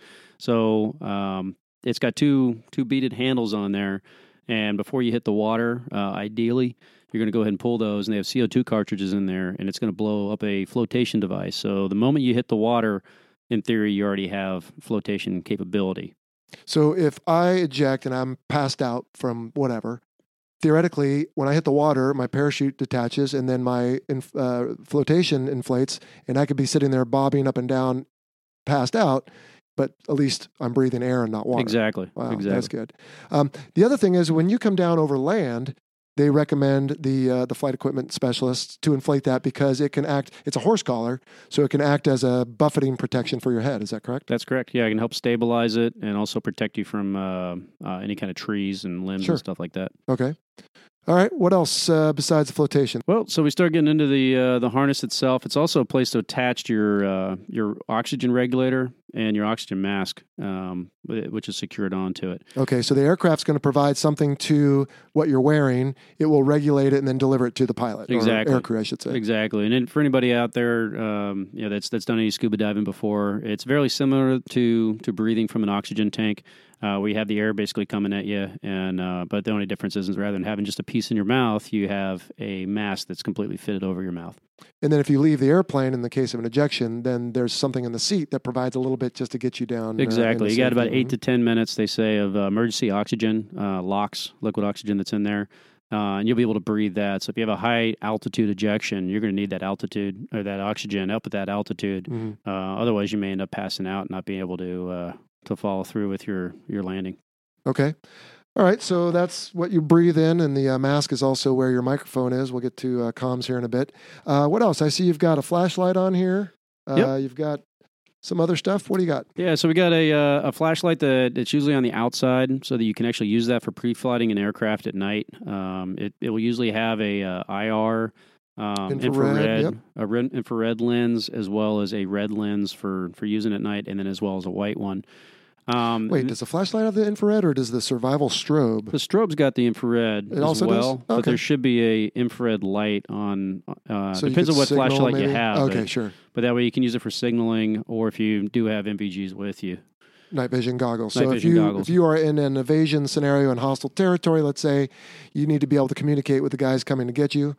So um, it's got two two beaded handles on there. And before you hit the water, uh, ideally, you're going to go ahead and pull those. And they have C O two cartridges in there, and it's going to blow up a flotation device. So the moment you hit the water, in theory, you already have flotation capability. So if I eject and I'm passed out from whatever, theoretically, when I hit the water, my parachute detaches and then my inf- uh, flotation inflates, and I could be sitting there bobbing up and down, passed out, but at least I'm breathing air and not water. Exactly. Wow, exactly. That's good. Um, the other thing is when you come down over land, they recommend the uh, the flight equipment specialists to inflate that because it can act, it's a horse collar, so it can act as a buffeting protection for your head. Is that correct? That's correct. Yeah, it can help stabilize it and also protect you from uh, uh, any kind of trees and limbs Sure. and stuff like that. Okay. All right. What else uh, besides the flotation? Well, so we start getting into the uh, the harness itself. It's also a place to attach your uh, your oxygen regulator and your oxygen mask, um, which is secured onto it. Okay, so the aircraft's going to provide something to what you're wearing. It will regulate it and then deliver it to the pilot, exactly. or air crew, I should say. Exactly. And then for anybody out there, um, you know, that's that's done any scuba diving before, it's very similar to to breathing from an oxygen tank. Uh, we have the air basically coming at you, and uh, but the only difference is rather than having just a piece in your mouth, you have a mask that's completely fitted over your mouth. And then if you leave the airplane, in the case of an ejection, then there's something in the seat that provides a little bit just to get you down. Exactly. Uh, you got about eight to ten minutes, they say, of uh, emergency oxygen, uh, L O X, liquid oxygen that's in there. Uh, and you'll be able to breathe that. So if you have a high altitude ejection, you're going to need that altitude or that oxygen up at that altitude. Mm-hmm. Uh, otherwise, you may end up passing out and not being able to uh, to follow through with your, your landing. Okay. All right. So that's what you breathe in, and the uh, mask is also where your microphone is. We'll get to uh, comms here in a bit. Uh, what else? I see you've got a flashlight on here. Uh, yep. You've got some other stuff. What do you got? Yeah, so we got a uh, a flashlight that it's usually on the outside, so that you can actually use that for pre-flighting an aircraft at night. Um, it it will usually have a uh, I R, um, infrared, infrared yep. a red, infrared lens, as well as a red lens for for using at night, and then as well as a white one. Um, Wait, does the flashlight have the infrared, or does the survival strobe? The strobe's got the infrared It as also well, does? but Okay. there should be a infrared light on. Uh, So you depends could on what signal, flashlight maybe? you have. Okay, but, sure. But that way you can use it for signaling, or if you do have M V Gs with you. Night vision goggles. Night so vision if you goggles. if you are in an evasion scenario in hostile territory, let's say, you need to be able to communicate with the guys coming to get you,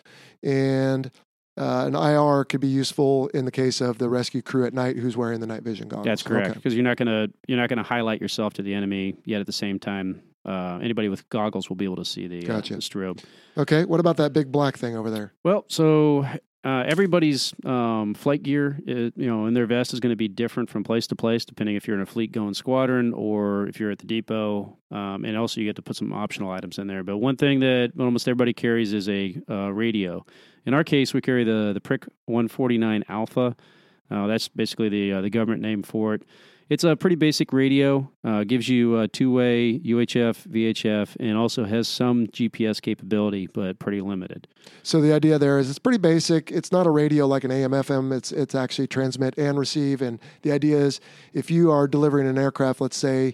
and uh, an I R could be useful in the case of the rescue crew at night who's wearing the night vision goggles. That's correct, Okay. because you're not gonna you're not gonna highlight yourself to the enemy, yet at the same time, uh, anybody with goggles will be able to see the, Gotcha. uh, the strobe. Okay. What about that big black thing over there? Well, so uh, everybody's um, flight gear, is, you know, in their vest is going to be different from place to place, depending if you're in a fleet-going squadron or if you're at the depot. Um, and also, you get to put some optional items in there. But one thing that almost everybody carries is a uh, radio. In our case, we carry the the Prick one forty-nine Alpha. Uh, that's basically the uh, the government name for it. It's a pretty basic radio. Uh, gives you uh, two-way U H F, V H F, and also has some G P S capability, but pretty limited. So the idea there is it's pretty basic. It's not a radio like an A M F M. It's it's actually transmit and receive. And the idea is if you are delivering an aircraft, let's say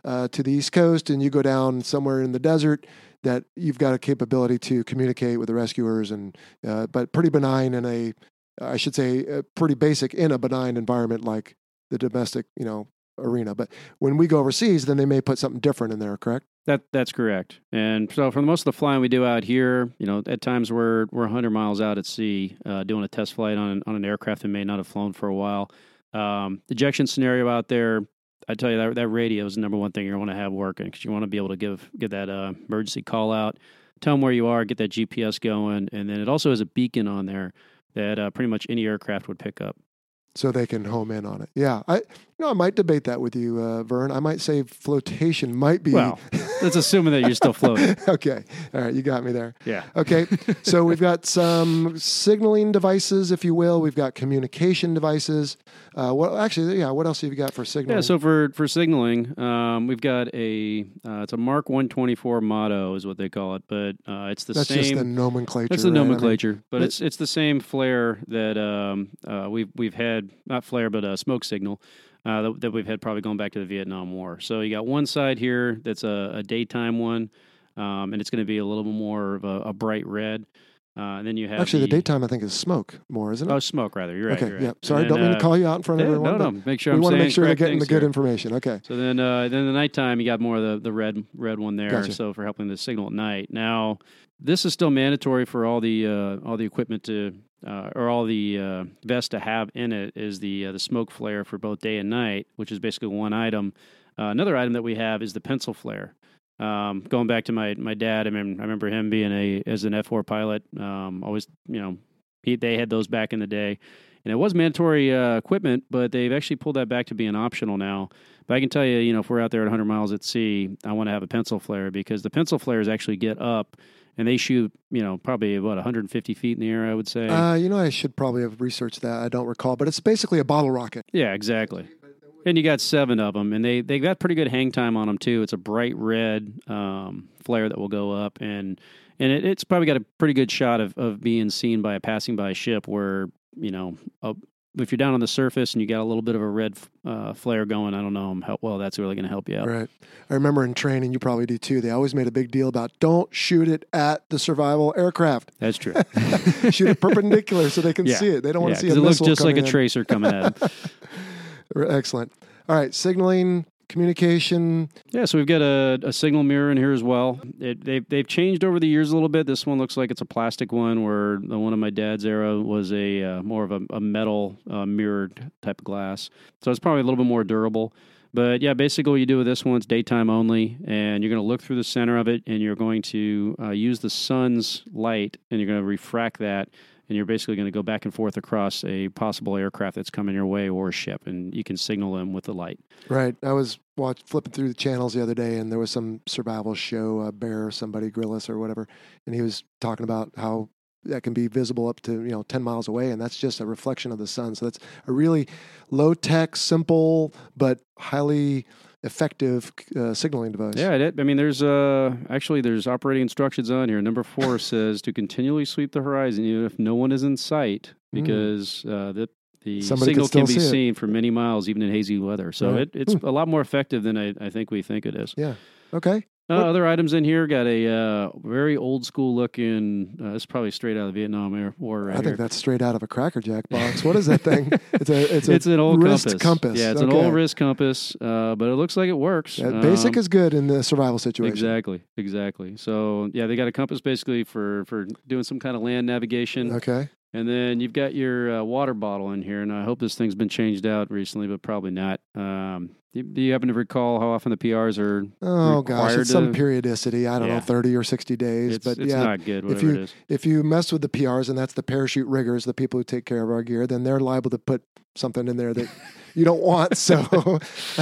uh, to the East Coast and you go down somewhere in the desert, that you've got a capability to communicate with the rescuers, and uh, but pretty benign in a, I should say, uh, pretty basic in a benign environment like the domestic, you know, arena. But when we go overseas, then they may put something different in there, correct? That that's correct. And so for most of the flying we do out here, you know, at times we're we're one hundred miles out at sea, uh, doing a test flight on an, on an aircraft that may not have flown for a while. Um, ejection scenario out there, I tell you that that radio is the number one thing you want to have working, because you want to be able to give get that uh, emergency call out, tell them where you are, get that G P S going, and then it also has a beacon on there that uh, pretty much any aircraft would pick up. So they can home in on it. Yeah. I, you know, I might debate that with you, uh, Vern. I might say flotation might be. Well, that's assuming that you're still floating. Okay. All right. You got me there. Yeah. Okay. So we've got some signaling devices, if you will. We've got communication devices. Uh, what actually, yeah. What else have you got for signaling? Yeah. So for, for signaling, um, we've got a, uh, it's a Mark one twenty-four Motto is what they call it, but uh, it's the that's same. That's just the nomenclature. That's the right? nomenclature, I mean, but it's it's the same flare that um, uh, we've we've had, not flare, but a smoke signal uh, that, that we've had probably going back to the Vietnam War. So you got one side here that's a, a daytime one, um, and it's going to be a little bit more of a, a bright red. Uh, and then you have actually the, the daytime I think is smoke more, isn't it? Oh, smoke rather. You're right. Okay. You're right. Yeah. Sorry, then, don't mean uh, to call you out in front of yeah, everyone. No, no. Make sure we I'm want to saying make sure they're correct getting the things good here. information. Okay. So then, uh, then the nighttime, you got more of the, the red red one there. Gotcha. So for helping the signal at night. Now, this is still mandatory for all the uh, all the equipment to uh, or all the uh, vests to have in it is the uh, the smoke flare for both day and night, which is basically one item. Uh, another item that we have is the pencil flare. Um, going back to my my dad, I mean, I remember him being a as an F four pilot. Um, always, you know, he, they had those back in the day. And it was mandatory uh, equipment, but they've actually pulled that back to being optional now. But I can tell you, you know, if we're out there at one hundred miles at sea, I want to have a pencil flare, because the pencil flares actually get up and they shoot, you know, probably about one hundred fifty feet in the air, I would say. Uh, you know, I should probably have researched that. I don't recall, but it's basically a bottle rocket. Yeah, exactly. And you got seven of them, and they they got pretty good hang time on them too. It's a bright red um, flare that will go up, and and it, it's probably got a pretty good shot of, of being seen by a passing by ship. Where, you know, a, if you're down on the surface and you got a little bit of a red uh, flare going, I don't know how well that's really going to help you out. Right. I remember in training, you probably do too. They always made a big deal about don't shoot it at the survival aircraft. That's true. Shoot it perpendicular so they can yeah. see it. They don't want yeah, to see a it looks missile just like a in. tracer coming at them. Excellent. All right, signaling, communication. Yeah, so we've got a, a signal mirror in here as well. It, they've they've changed over the years a little bit. This one looks like it's a plastic one, where the one of my dad's era was a uh, more of a, a metal uh, mirrored type of glass. So it's probably a little bit more durable. But yeah, basically what you do with this one, it's daytime only, and you're going to look through the center of it, and you're going to uh, use the sun's light, and you're going to refract that, and you're basically going to go back and forth across a possible aircraft that's coming your way or a ship, and you can signal them with the light. Right. I was watch, flipping through the channels the other day, and there was some survival show, uh, Bear or somebody, Grillis or whatever, and he was talking about how that can be visible up to, you know, ten miles away, and that's just a reflection of the sun. So that's a really low-tech, simple, but highly effective uh, signaling device. Yeah, it, I mean, there's uh, actually there's operating instructions on here. Number four says to continually sweep the horizon even if no one is in sight, because mm. uh, the the Somebody signal can, can be see seen for many miles, even in hazy weather. So right. it, it's hmm. a lot more effective than I, I think we think it is. Yeah. Okay. Uh, other items in here got a uh, very old school looking. Uh, it's probably straight out of the Vietnam Air War. Right I think here. that's straight out of a Cracker Jack box. What is that thing? It's a it's a it's an old wrist compass. compass. Yeah, it's okay. an old wrist compass, uh, but it looks like it works. Yeah, basic um, is good in the survival situation. Exactly, exactly. So yeah, they got a compass basically for for doing some kind of land navigation. Okay. And then you've got your uh, water bottle in here, and I hope this thing's been changed out recently, but probably not. Um, do, do you happen to recall how often the P Rs are Oh gosh, it's to, some periodicity. I don't yeah. know, thirty or sixty days. It's, but it's yeah, not good, whatever if you it is. if you mess with the P Rs, and that's the parachute riggers, the people who take care of our gear, then they're liable to put something in there that you don't want. So,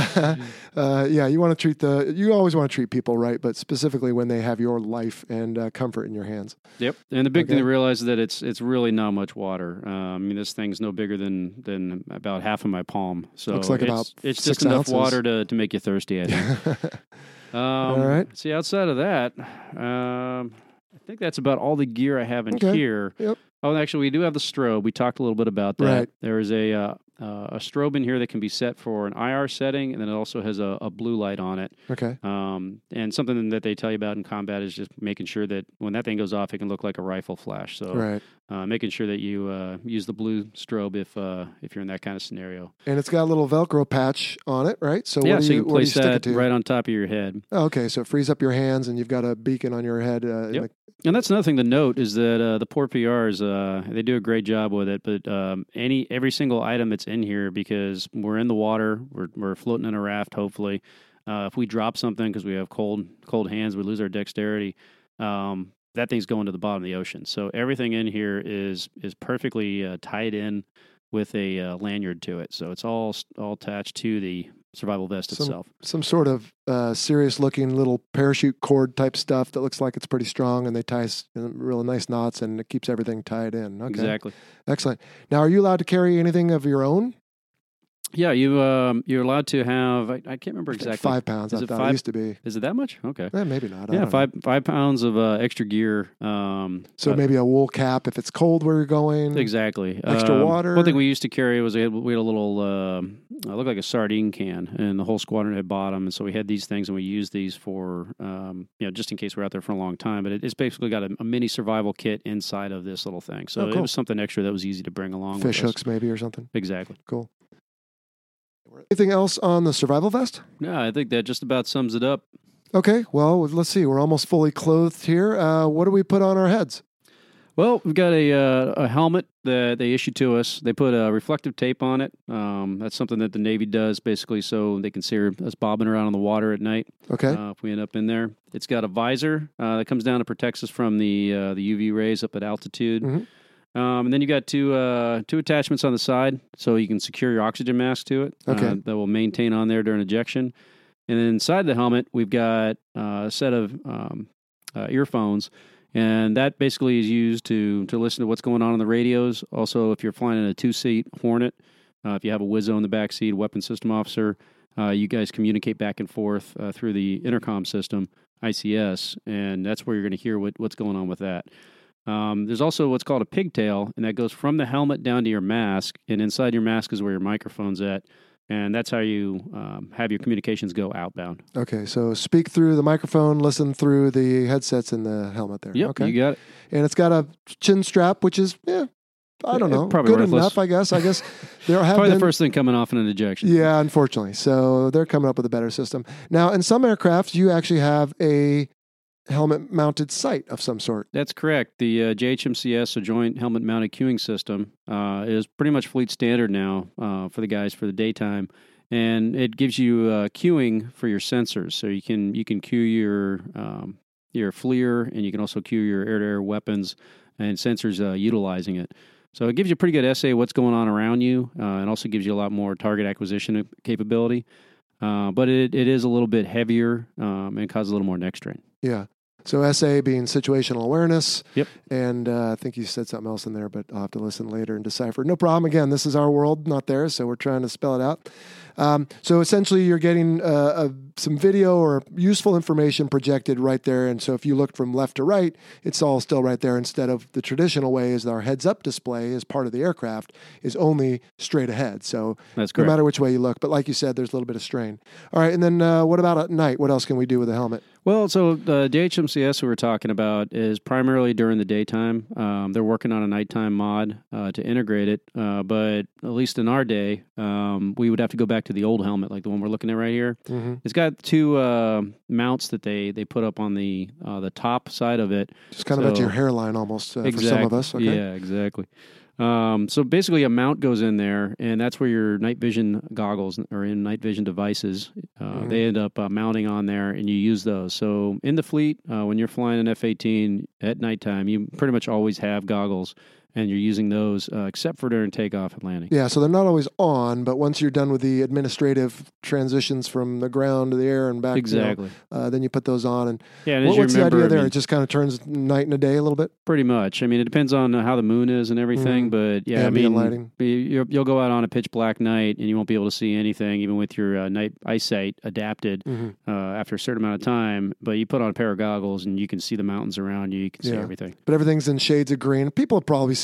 uh, yeah, you want to treat the you always want to treat people right, but specifically when they have your life and uh, comfort in your hands. Yep. And the big Okay. thing to realize is that it's it's really not much water. Um, I mean, this thing's no bigger than than about half of my palm. So Looks like it's, about it's six just enough ounces. water to, to make you thirsty, I think. um, All right. See, outside of that, um, I think that's about all the gear I have in Okay. here. Yep. Oh, actually, we do have the strobe. We talked a little bit about that. Right. There is a uh, uh, a strobe in here that can be set for an I R setting, and then it also has a, a blue light on it. Okay. Um, and something that they tell you about in combat is just making sure that when that thing goes off, it can look like a rifle flash. So Right. uh, making sure that you uh, use the blue strobe if uh, if you're in that kind of scenario. And it's got a little Velcro patch on it, right? So yeah, what do so you, you can what do you place stick it that to? right on top of your head. Oh, okay, so it frees up your hands, and you've got a beacon on your head. Uh, in Yep. the- And that's another thing to note is that uh, the Port P Rs, uh, they do a great job with it. But um, any every single item that's in here, because we're in the water, we're we're floating in a raft. Hopefully, uh, if we drop something because we have cold cold hands, we lose our dexterity. Um, that thing's going to the bottom of the ocean. So everything in here is is perfectly uh, tied in with a uh, lanyard to it. So it's all all attached to the survival vest Some- itself. some sort of uh, serious-looking little parachute cord type stuff that looks like it's pretty strong, and they tie s- really nice knots, and it keeps everything tied in. Okay, Exactly. excellent. Now, are you allowed to carry anything of your own? Yeah, you um, you're allowed to have. I, I can't remember I think exactly. five pounds. Is I it thought five? it used to be. Is it that much? Okay. Eh, maybe not. I Yeah, don't five know. five pounds of uh, extra gear. Um, So uh, maybe a wool cap if it's cold where you're going. exactly. extra Um, water. One thing we used to carry was we had, we had a little, uh, uh, looked like a sardine can, and the whole squadron had bottom, and so we had these things, and we used these for, um, you know, just in case we're out there for a long time. But it, it's basically got a, a mini survival kit inside of this little thing, so Oh, cool. it was something extra that was easy to bring along. Fish with us. hooks maybe or something. Exactly. Cool. Anything else on the survival vest? Yeah, I think that just about sums it up. Okay, well, let's see. We're almost fully clothed here. Uh, what do we put on our heads? Well, we've got a uh, a helmet that they issued to us. They put a reflective tape on it. Um, that's something that the Navy does basically so they can see us bobbing around on the water at night. Okay. Uh, if we end up in there, it's got a visor uh, that comes down and protects us from the uh, the U V rays up at altitude. Mhm. Um, and then you got two uh, two attachments on the side, so you can secure your oxygen mask to it. Okay. Uh, that will maintain on there during ejection. And then inside the helmet, we've got uh, a set of um, uh, earphones. And that basically is used to to listen to what's going on in the radios. Also, if you're flying in a two-seat Hornet, uh, if you have a W S O in the back seat, weapon system officer, uh, you guys communicate back and forth uh, through the intercom system, I C S, and that's where you're going to hear what, what's going on with that. Um, there's also what's called a pigtail, and that goes from the helmet down to your mask, and inside your mask is where your microphone's at. And that's how you um, have your communications go outbound. Okay, so speak through the microphone, listen through the headsets in the helmet there. Yep, okay. you got it. And it's got a chin strap, which is, yeah, I don't Yeah, know, probably good worthless. enough, I guess. I guess there have Probably been, the first thing coming off in an ejection. Yeah, unfortunately. So they're coming up with a better system. Now, in some aircraft, you actually have a helmet-mounted sight of some sort. That's correct. The uh, J H M C S, a Joint Helmet Mounted Cueing System, uh, is pretty much fleet standard now uh, for the guys for the daytime, and it gives you uh, cueing for your sensors. So you can you can cue your um, your FLIR, and you can also cue your air-to-air weapons and sensors uh, utilizing it. So it gives you a pretty good essay of what's going on around you, uh, and also gives you a lot more target acquisition capability. Uh, but it, it is a little bit heavier um, and causes a little more neck strain. Yeah. So S A being situational awareness. Yep. And uh, I think you said something else in there, but I'll have to listen later and decipher. No problem. Again, this is our world, not theirs, so we're trying to spell it out. Um, so essentially, you're getting uh, a, some video or useful information projected right there. And so if you look from left to right, it's all still right there instead of the traditional way is our heads-up display as part of the aircraft is only straight ahead. So That's no correct. matter which way you look. But like you said, there's a little bit of strain. All right. And then uh, what about at night? What else can we do with a helmet? Well, so the J H M C S we were talking about is primarily during the daytime. Um, they're working on a nighttime mod uh, to integrate it, uh, but at least in our day, um, we would have to go back to the old helmet, like the one we're looking at right here. Mm-hmm. It's got two uh, mounts that they, they put up on the uh, the top side of it. Just kind of at So- your hairline almost uh, exactly. for some of us. Okay. Yeah, exactly. Um, so basically, a mount goes in there, and that's where your night vision goggles or in night vision devices. Uh, Mhm. They end up uh, mounting on there, and you use those. So in the fleet, uh, when you're flying an F eighteen at nighttime, you pretty much always have goggles, and you're using those, uh, except for during takeoff and landing. Yeah, so they're not always on, but once you're done with the administrative transitions from the ground to the air and back, Exactly. you know, uh, then you put those on. And Yeah, and what, as you what's remember, the idea I there? mean, It just kind of turns night and a day a little bit. pretty much. I mean, it depends on how the moon is and everything, Mhm. but yeah, Ambient I mean, lighting. you- you'll, you'll go out on a pitch black night and you won't be able to see anything, even with your uh, night eyesight adapted Mm-hmm. uh, after a certain amount of time. But you put on a pair of goggles and you can see the mountains around you. You can see Yeah. everything. But everything's in shades of green. People have probably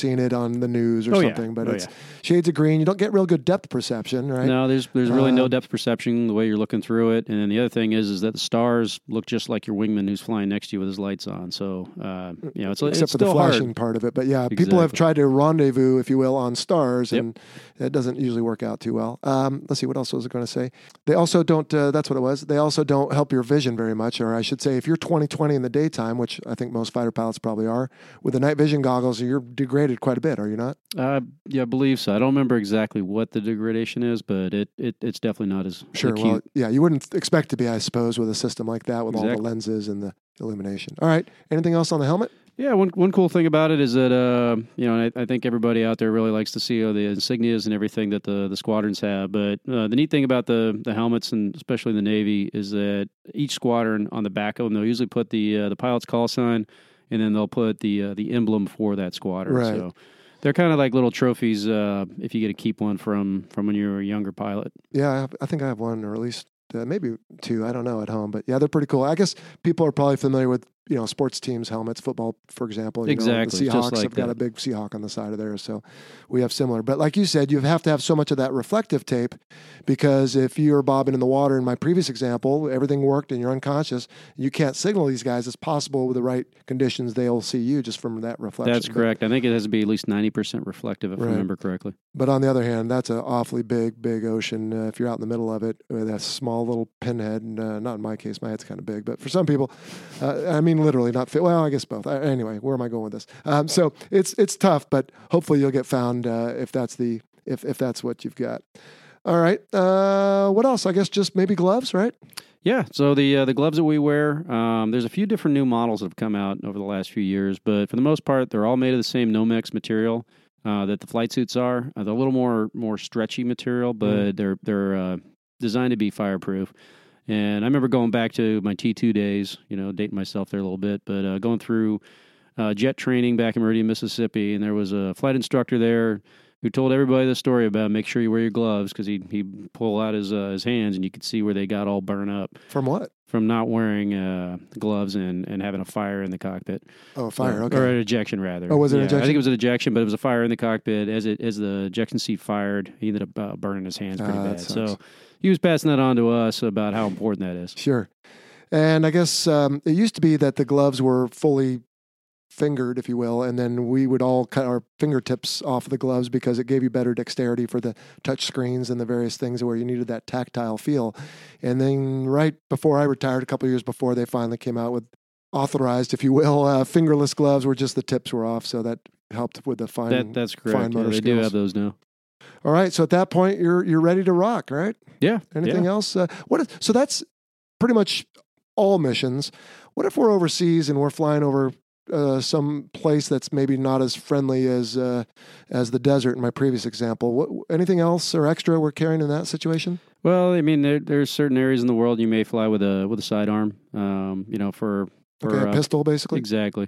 seen it on the news or Oh, yeah. something, but Oh, it's yeah. shades of green. You don't get real good depth perception, right? No, there's there's really no Um, depth perception the way you're looking through it. And then the other thing is is that the stars look just like your wingman who's flying next to you with his lights on. So uh, you know, it's Except it's for the still flashing hard. part of it. But yeah, people have Exactly. tried to rendezvous, if you will, on stars, Yep. and it doesn't usually work out too well. Um, let's see, what else was I going to say? They also don't, uh, that's what it was, they also don't help your vision very much, or I should say, if you're twenty twenty in the daytime, which I think most fighter pilots probably are, with the night vision goggles, you're degraded quite a bit, are you not? Uh, yeah, I believe so. I don't remember exactly what the degradation is, but it, it it's definitely not as Sure. acute. Well, yeah, you wouldn't expect to be, I suppose, with a system like that, with all the Exactly. lenses and the illumination. All right. Anything else on the helmet? Yeah, one one cool thing about it is that uh, you know I, I think everybody out there really likes to see uh, the insignias and everything that the, the squadrons have. But uh, the neat thing about the, the helmets, and especially the Navy, is that each squadron on the back of them, they'll usually put the uh, the pilot's call sign, and then they'll put the uh, the emblem for that squadron. Right. So they're kind of like little trophies uh, if you get to keep one from from when you were a younger pilot. Yeah, I, have, I think I have one, or at least uh, maybe two. I don't know at home, but yeah, they're pretty cool. I guess people are probably familiar with, you know, sports teams helmets, football, for example. You Exactly, know, the just Seahawks like have got that. a big Seahawk on the side of theirs, so we have similar. But like you said, you have to have so much of that reflective tape, because if you're bobbing in the water, in my previous example, everything worked and you're unconscious, you can't signal these guys. It's possible with the right conditions, they'll see you just from that reflection. That's But- correct. I think it has to be at least ninety percent reflective, if Right. I remember correctly. But on the other hand, that's an awfully big, big ocean. Uh, if you're out in the middle of it with that small little pinhead, and uh, not in my case, my head's kind of big, but for some people, uh, I mean, literally not fit. Well, I guess both. Uh, anyway, where am I going with this? Um, so it's it's tough, but hopefully you'll get found uh, if that's the if if that's what you've got. All right. Uh, what else? I guess just maybe gloves, right? Yeah, so the uh, the gloves that we wear, um, there's a few different new models that have come out over the last few years, but for the most part, they're all made of the same Nomex material uh, that the flight suits are. Uh, they're a little more more stretchy material, but Mm. they're they're uh, designed to be fireproof. And I remember going back to my T two days, you know, dating myself there a little bit, but uh, going through uh, jet training back in Meridian, Mississippi, and there was a flight instructor there who told everybody the story about make sure you wear your gloves, because he he pull out his uh, his hands and you could see where they got all burned up From what? from not wearing uh, gloves and, and having a fire in the cockpit. Oh, fire. Or- Okay. Or an ejection, rather. Oh, was it an Yeah, I ejection? think it was an ejection, but it was a fire in the cockpit. As it as the ejection seat fired, he ended up uh, burning his hands pretty Ah, that bad. sucks. So he was passing that on to us about how important that is. Sure. And I guess um, it used to be that the gloves were fully fingered, if you will, and then we would all cut our fingertips off the gloves because it gave you better dexterity for the touch screens and the various things where you needed that tactile feel. And then right before I retired, a couple of years before, they finally came out with authorized, if you will, uh, fingerless gloves where just the tips were off. So that helped with the fine. That that's fine correct. Yeah, motor they do skills. have those now. All right. So at that point, you're you're ready to rock, right? Yeah. Anything yeah. else? Uh, what? If, so that's pretty much all missions. What if we're overseas and we're flying over uh, some place that's maybe not as friendly as uh, as the desert in my previous example? What? Anything else or extra we're carrying in that situation? Well, I mean, there, there's certain areas in the world you may fly with a with a sidearm. Um, you know, for for Okay, a uh, pistol, basically. exactly.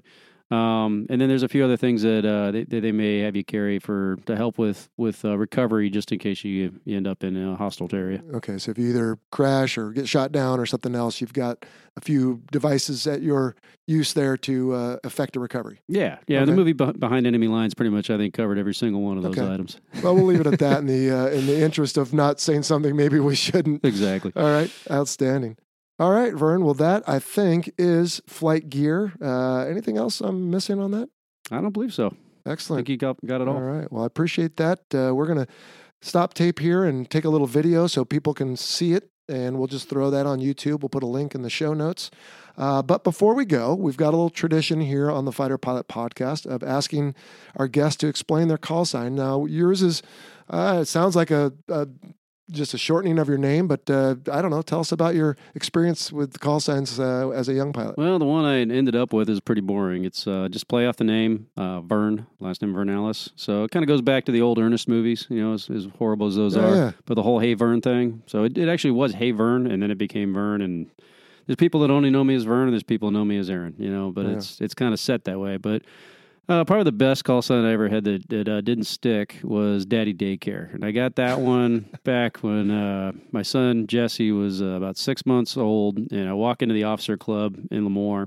Um, and then there's a few other things that uh, they, they may have you carry for to help with with uh, recovery, just in case you, you end up in a hostile area. Okay, so if you either crash or get shot down or something else, you've got a few devices at your use there to uh, affect a recovery. Yeah, yeah. Okay. The movie Beh- Behind Enemy Lines pretty much, I think, covered every single one of those Okay. items. Well, we'll leave it at that in the uh, in the interest of not saying something maybe we shouldn't. Exactly. All right, outstanding. All right, Vern. Well, that I think is flight gear. Uh, anything else I'm missing on that? I don't believe so. I Excellent. think you got got it all. All right. Well, I appreciate that. Uh, we're going to stop tape here and take a little video so people can see it, and we'll just throw that on YouTube. We'll put a link in the show notes. Uh, but before we go, we've got a little tradition here on the Fighter Pilot podcast of asking our guests to explain their call sign. Now, yours is, uh, it sounds like a, a just a shortening of your name, but uh, I don't know. Tell us about your experience with call signs uh, as a young pilot. Well, the one I ended up with is pretty boring. It's uh, just play off the name, uh, Vern, last name Vernalis. So it kind of goes back to the old Ernest movies, you know, as, as horrible as those Yeah, are. yeah. But the whole Hey Vern thing. So it, it actually was Hey Vern, and then it became Vern. And there's people that only know me as Vern, and there's people that know me as Aaron, you know, but Yeah. it's it's kind of set that way. But uh, probably the best call sign I ever had that, that uh, didn't stick was Daddy Daycare. And I got that one back when uh, my son Jesse was uh, about six months old, and I walk into the officer club in Lemoore.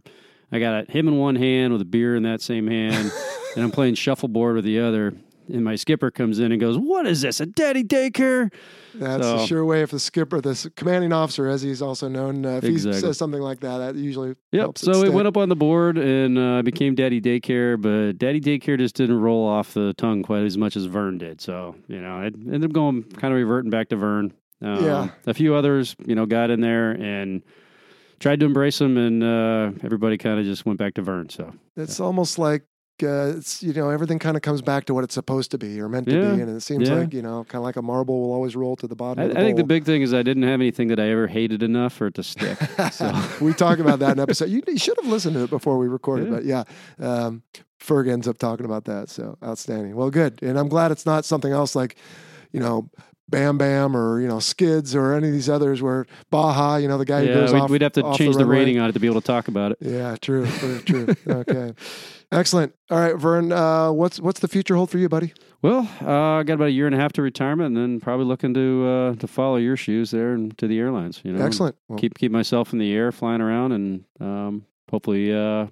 I got him in one hand with a beer in that same hand, and I'm playing shuffleboard with the other. And my skipper comes in and goes, "What is this, a daddy daycare?" That's so, a sure way if the skipper, the commanding officer, as he's also known, uh, if exactly. he says something like that, that usually yep. helps. So it, it went up on the board and uh, became daddy daycare, but daddy daycare just didn't roll off the tongue quite as much as Vern did. So, you know, it ended up going kind of reverting back to Vern. Um, yeah. A few others, you know, got in there and tried to embrace them, and uh, everybody kind of just went back to Vern. So it's yeah. almost like, Uh, it's, you know, everything kind of comes back to what it's supposed to be or meant to yeah. be. And it seems yeah. like, you know, kind of like a marble will always roll to the bottom I, of the I bowl. think the big thing is I didn't have anything that I ever hated enough for it to stick. So. We talk about that in episode. You, you should have listened to it before we recorded, Yeah. but yeah, um, Ferg ends up talking about that. So outstanding. Well, good. And I'm glad it's not something else like, you know, Bam Bam or, you know, Skids or any of these others where Baja, you know, the guy yeah, who goes we'd, off. We'd have to off change the, the runway. rating on it to be able to talk about it. Yeah, true. True. true. Okay. Excellent. All right, Vern, uh, what's what's the future hold for you, buddy? Well, uh, I got about a year and a half to retirement, and then probably looking to uh, to follow your shoes there and to the airlines. You know, Excellent. Well, keep keep myself in the air, flying around, and um, hopefully uh,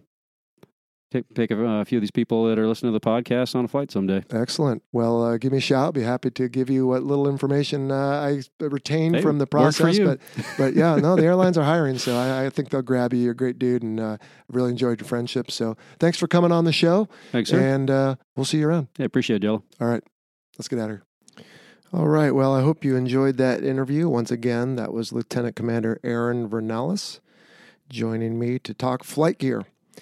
take take a, a few of these people that are listening to the podcast on a flight someday. Excellent. Well, uh, give me a shout. I'll be happy to give you what little information uh, I retained Hey, from the worked for process. you. But, but yeah, no, the airlines are hiring, so I, I think they'll grab you. You're a great dude, and uh, really enjoyed your friendship. So thanks for coming on the show. Thanks, sir. And uh, we'll see you around. Yeah, appreciate it, Jello. All right. Let's get out of here. All right. Well, I hope you enjoyed that interview. Once again, that was Lieutenant Commander Aaron Vernalis joining me to talk flight gear.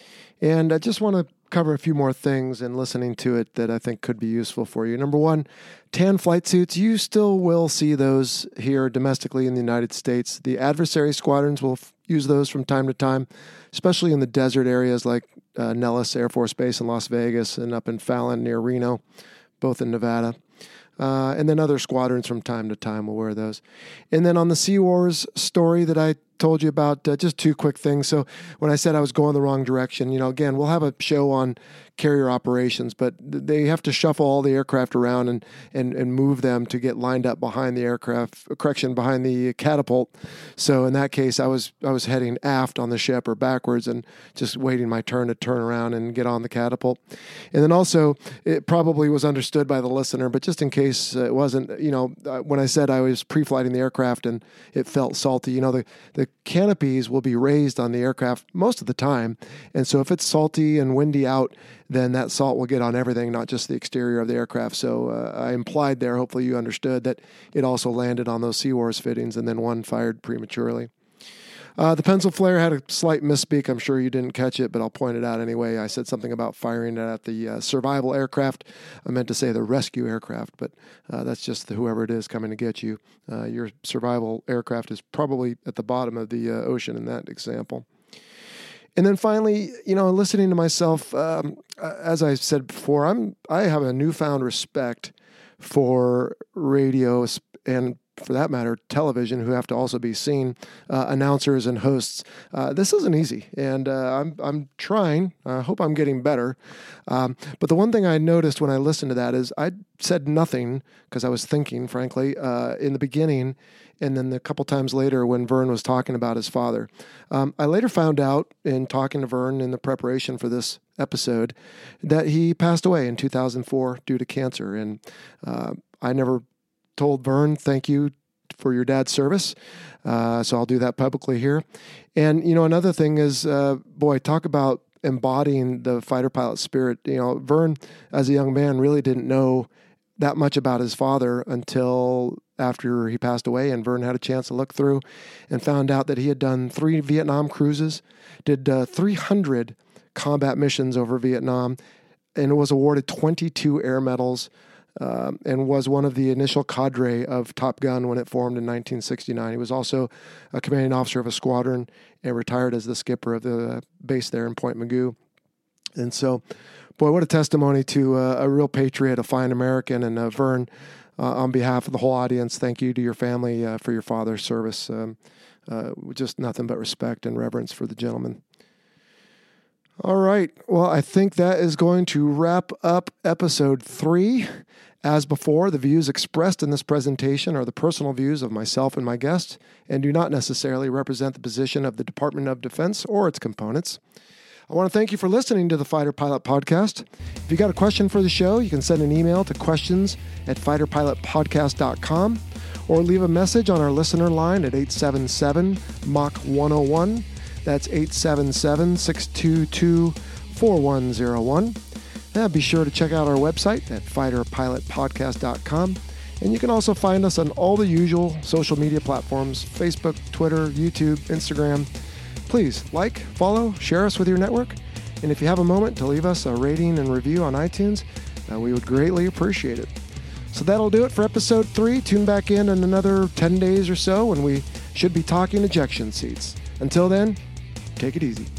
And I just want to cover a few more things in listening to it that I think could be useful for you. Number one, tan flight suits. You still will see those here domestically in the United States. The adversary squadrons will f- use those from time to time, especially in the desert areas like uh, Nellis Air Force Base in Las Vegas and up in Fallon near Reno, both in Nevada. Uh, and then other squadrons from time to time will wear those. And then on the Sea Wars story that I told you about, uh, just two quick things. So when I said I was going the wrong direction, you know, again, we'll have a show on carrier operations, but they have to shuffle all the aircraft around and, and, and move them to get lined up behind the aircraft, correction, behind the catapult. So in that case, I was I was heading aft on the ship or backwards and just waiting my turn to turn around and get on the catapult. And then also, it probably was understood by the listener, but just in case it wasn't, you know, when I said I was pre-flighting the aircraft and it felt salty, you know, the, the canopies will be raised on the aircraft most of the time. And so if it's salty and windy out, then that salt will get on everything, not just the exterior of the aircraft. So uh, I implied there, hopefully you understood, that it also landed on those Sea Wars fittings and then one fired prematurely. Uh, the pencil flare had a slight misspeak. I'm sure you didn't catch it, but I'll point it out anyway. I said something about firing it at the uh, survival aircraft. I meant to say the rescue aircraft, but uh, that's just the, whoever it is coming to get you. Uh, your survival aircraft is probably at the bottom of the uh, ocean in that example. And then finally, you know, listening to myself, um, as I said before, I'm I have a newfound respect for radio and, for that matter, television, who have to also be seen, uh, announcers and hosts. Uh, this isn't easy, and uh, I'm I'm trying. I hope I'm getting better. Um, but the one thing I noticed when I listened to that is I said nothing because I was thinking, frankly, uh, in the beginning, and then a couple times later when Vern was talking about his father. Um, I later found out in talking to Vern in the preparation for this episode that he passed away in two thousand four due to cancer, and uh, I never told Vern, thank you for your dad's service. Uh, so I'll do that publicly here. And, you know, another thing is, uh, boy, talk about embodying the fighter pilot spirit. You know, Vern, as a young man, really didn't know that much about his father until after he passed away. And Vern had a chance to look through and found out that he had done three Vietnam cruises, did uh, three hundred combat missions over Vietnam, and was awarded twenty-two air medals. Um, and was one of the initial cadre of Top Gun when it formed in nineteen sixty-nine. He was also a commanding officer of a squadron and retired as the skipper of the base there in Point Mugu. And so, boy, what a testimony to uh, a real patriot, a fine American. And uh, Vern, uh, on behalf of the whole audience, thank you to your family uh, for your father's service. Um, uh, just nothing but respect and reverence for the gentleman. All right. Well, I think that is going to wrap up episode three. As before, the views expressed in this presentation are the personal views of myself and my guest and do not necessarily represent the position of the Department of Defense or its components. I want to thank you for listening to the Fighter Pilot Podcast. If you got a question for the show, you can send an email to questions at fighter pilot podcast dot com or leave a message on our listener line at eight seven seven M A C H one oh one. That's eight seven seven, six two two, four one zero one. And be sure to check out our website at fighter pilot podcast dot com. And you can also find us on all the usual social media platforms, Facebook, Twitter, YouTube, Instagram. Please like, follow, share us with your network. And if you have a moment to leave us a rating and review on iTunes, uh, we would greatly appreciate it. So that'll do it for episode three. Tune back in in another ten days or so when we should be talking ejection seats. Until then, take it easy.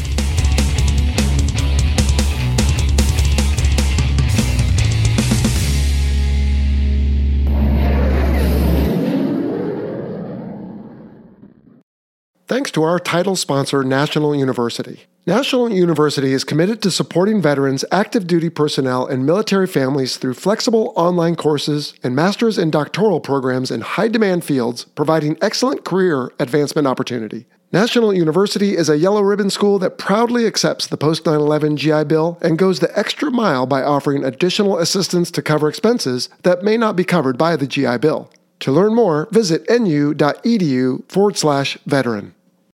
Thanks to our title sponsor, National University. National University is committed to supporting veterans, active duty personnel, and military families through flexible online courses and master's and doctoral programs in high-demand fields, providing excellent career advancement opportunity. National University is a yellow ribbon school that proudly accepts the post nine eleven G I Bill and goes the extra mile by offering additional assistance to cover expenses that may not be covered by the G I Bill. To learn more, visit nu.edu forward slash veteran.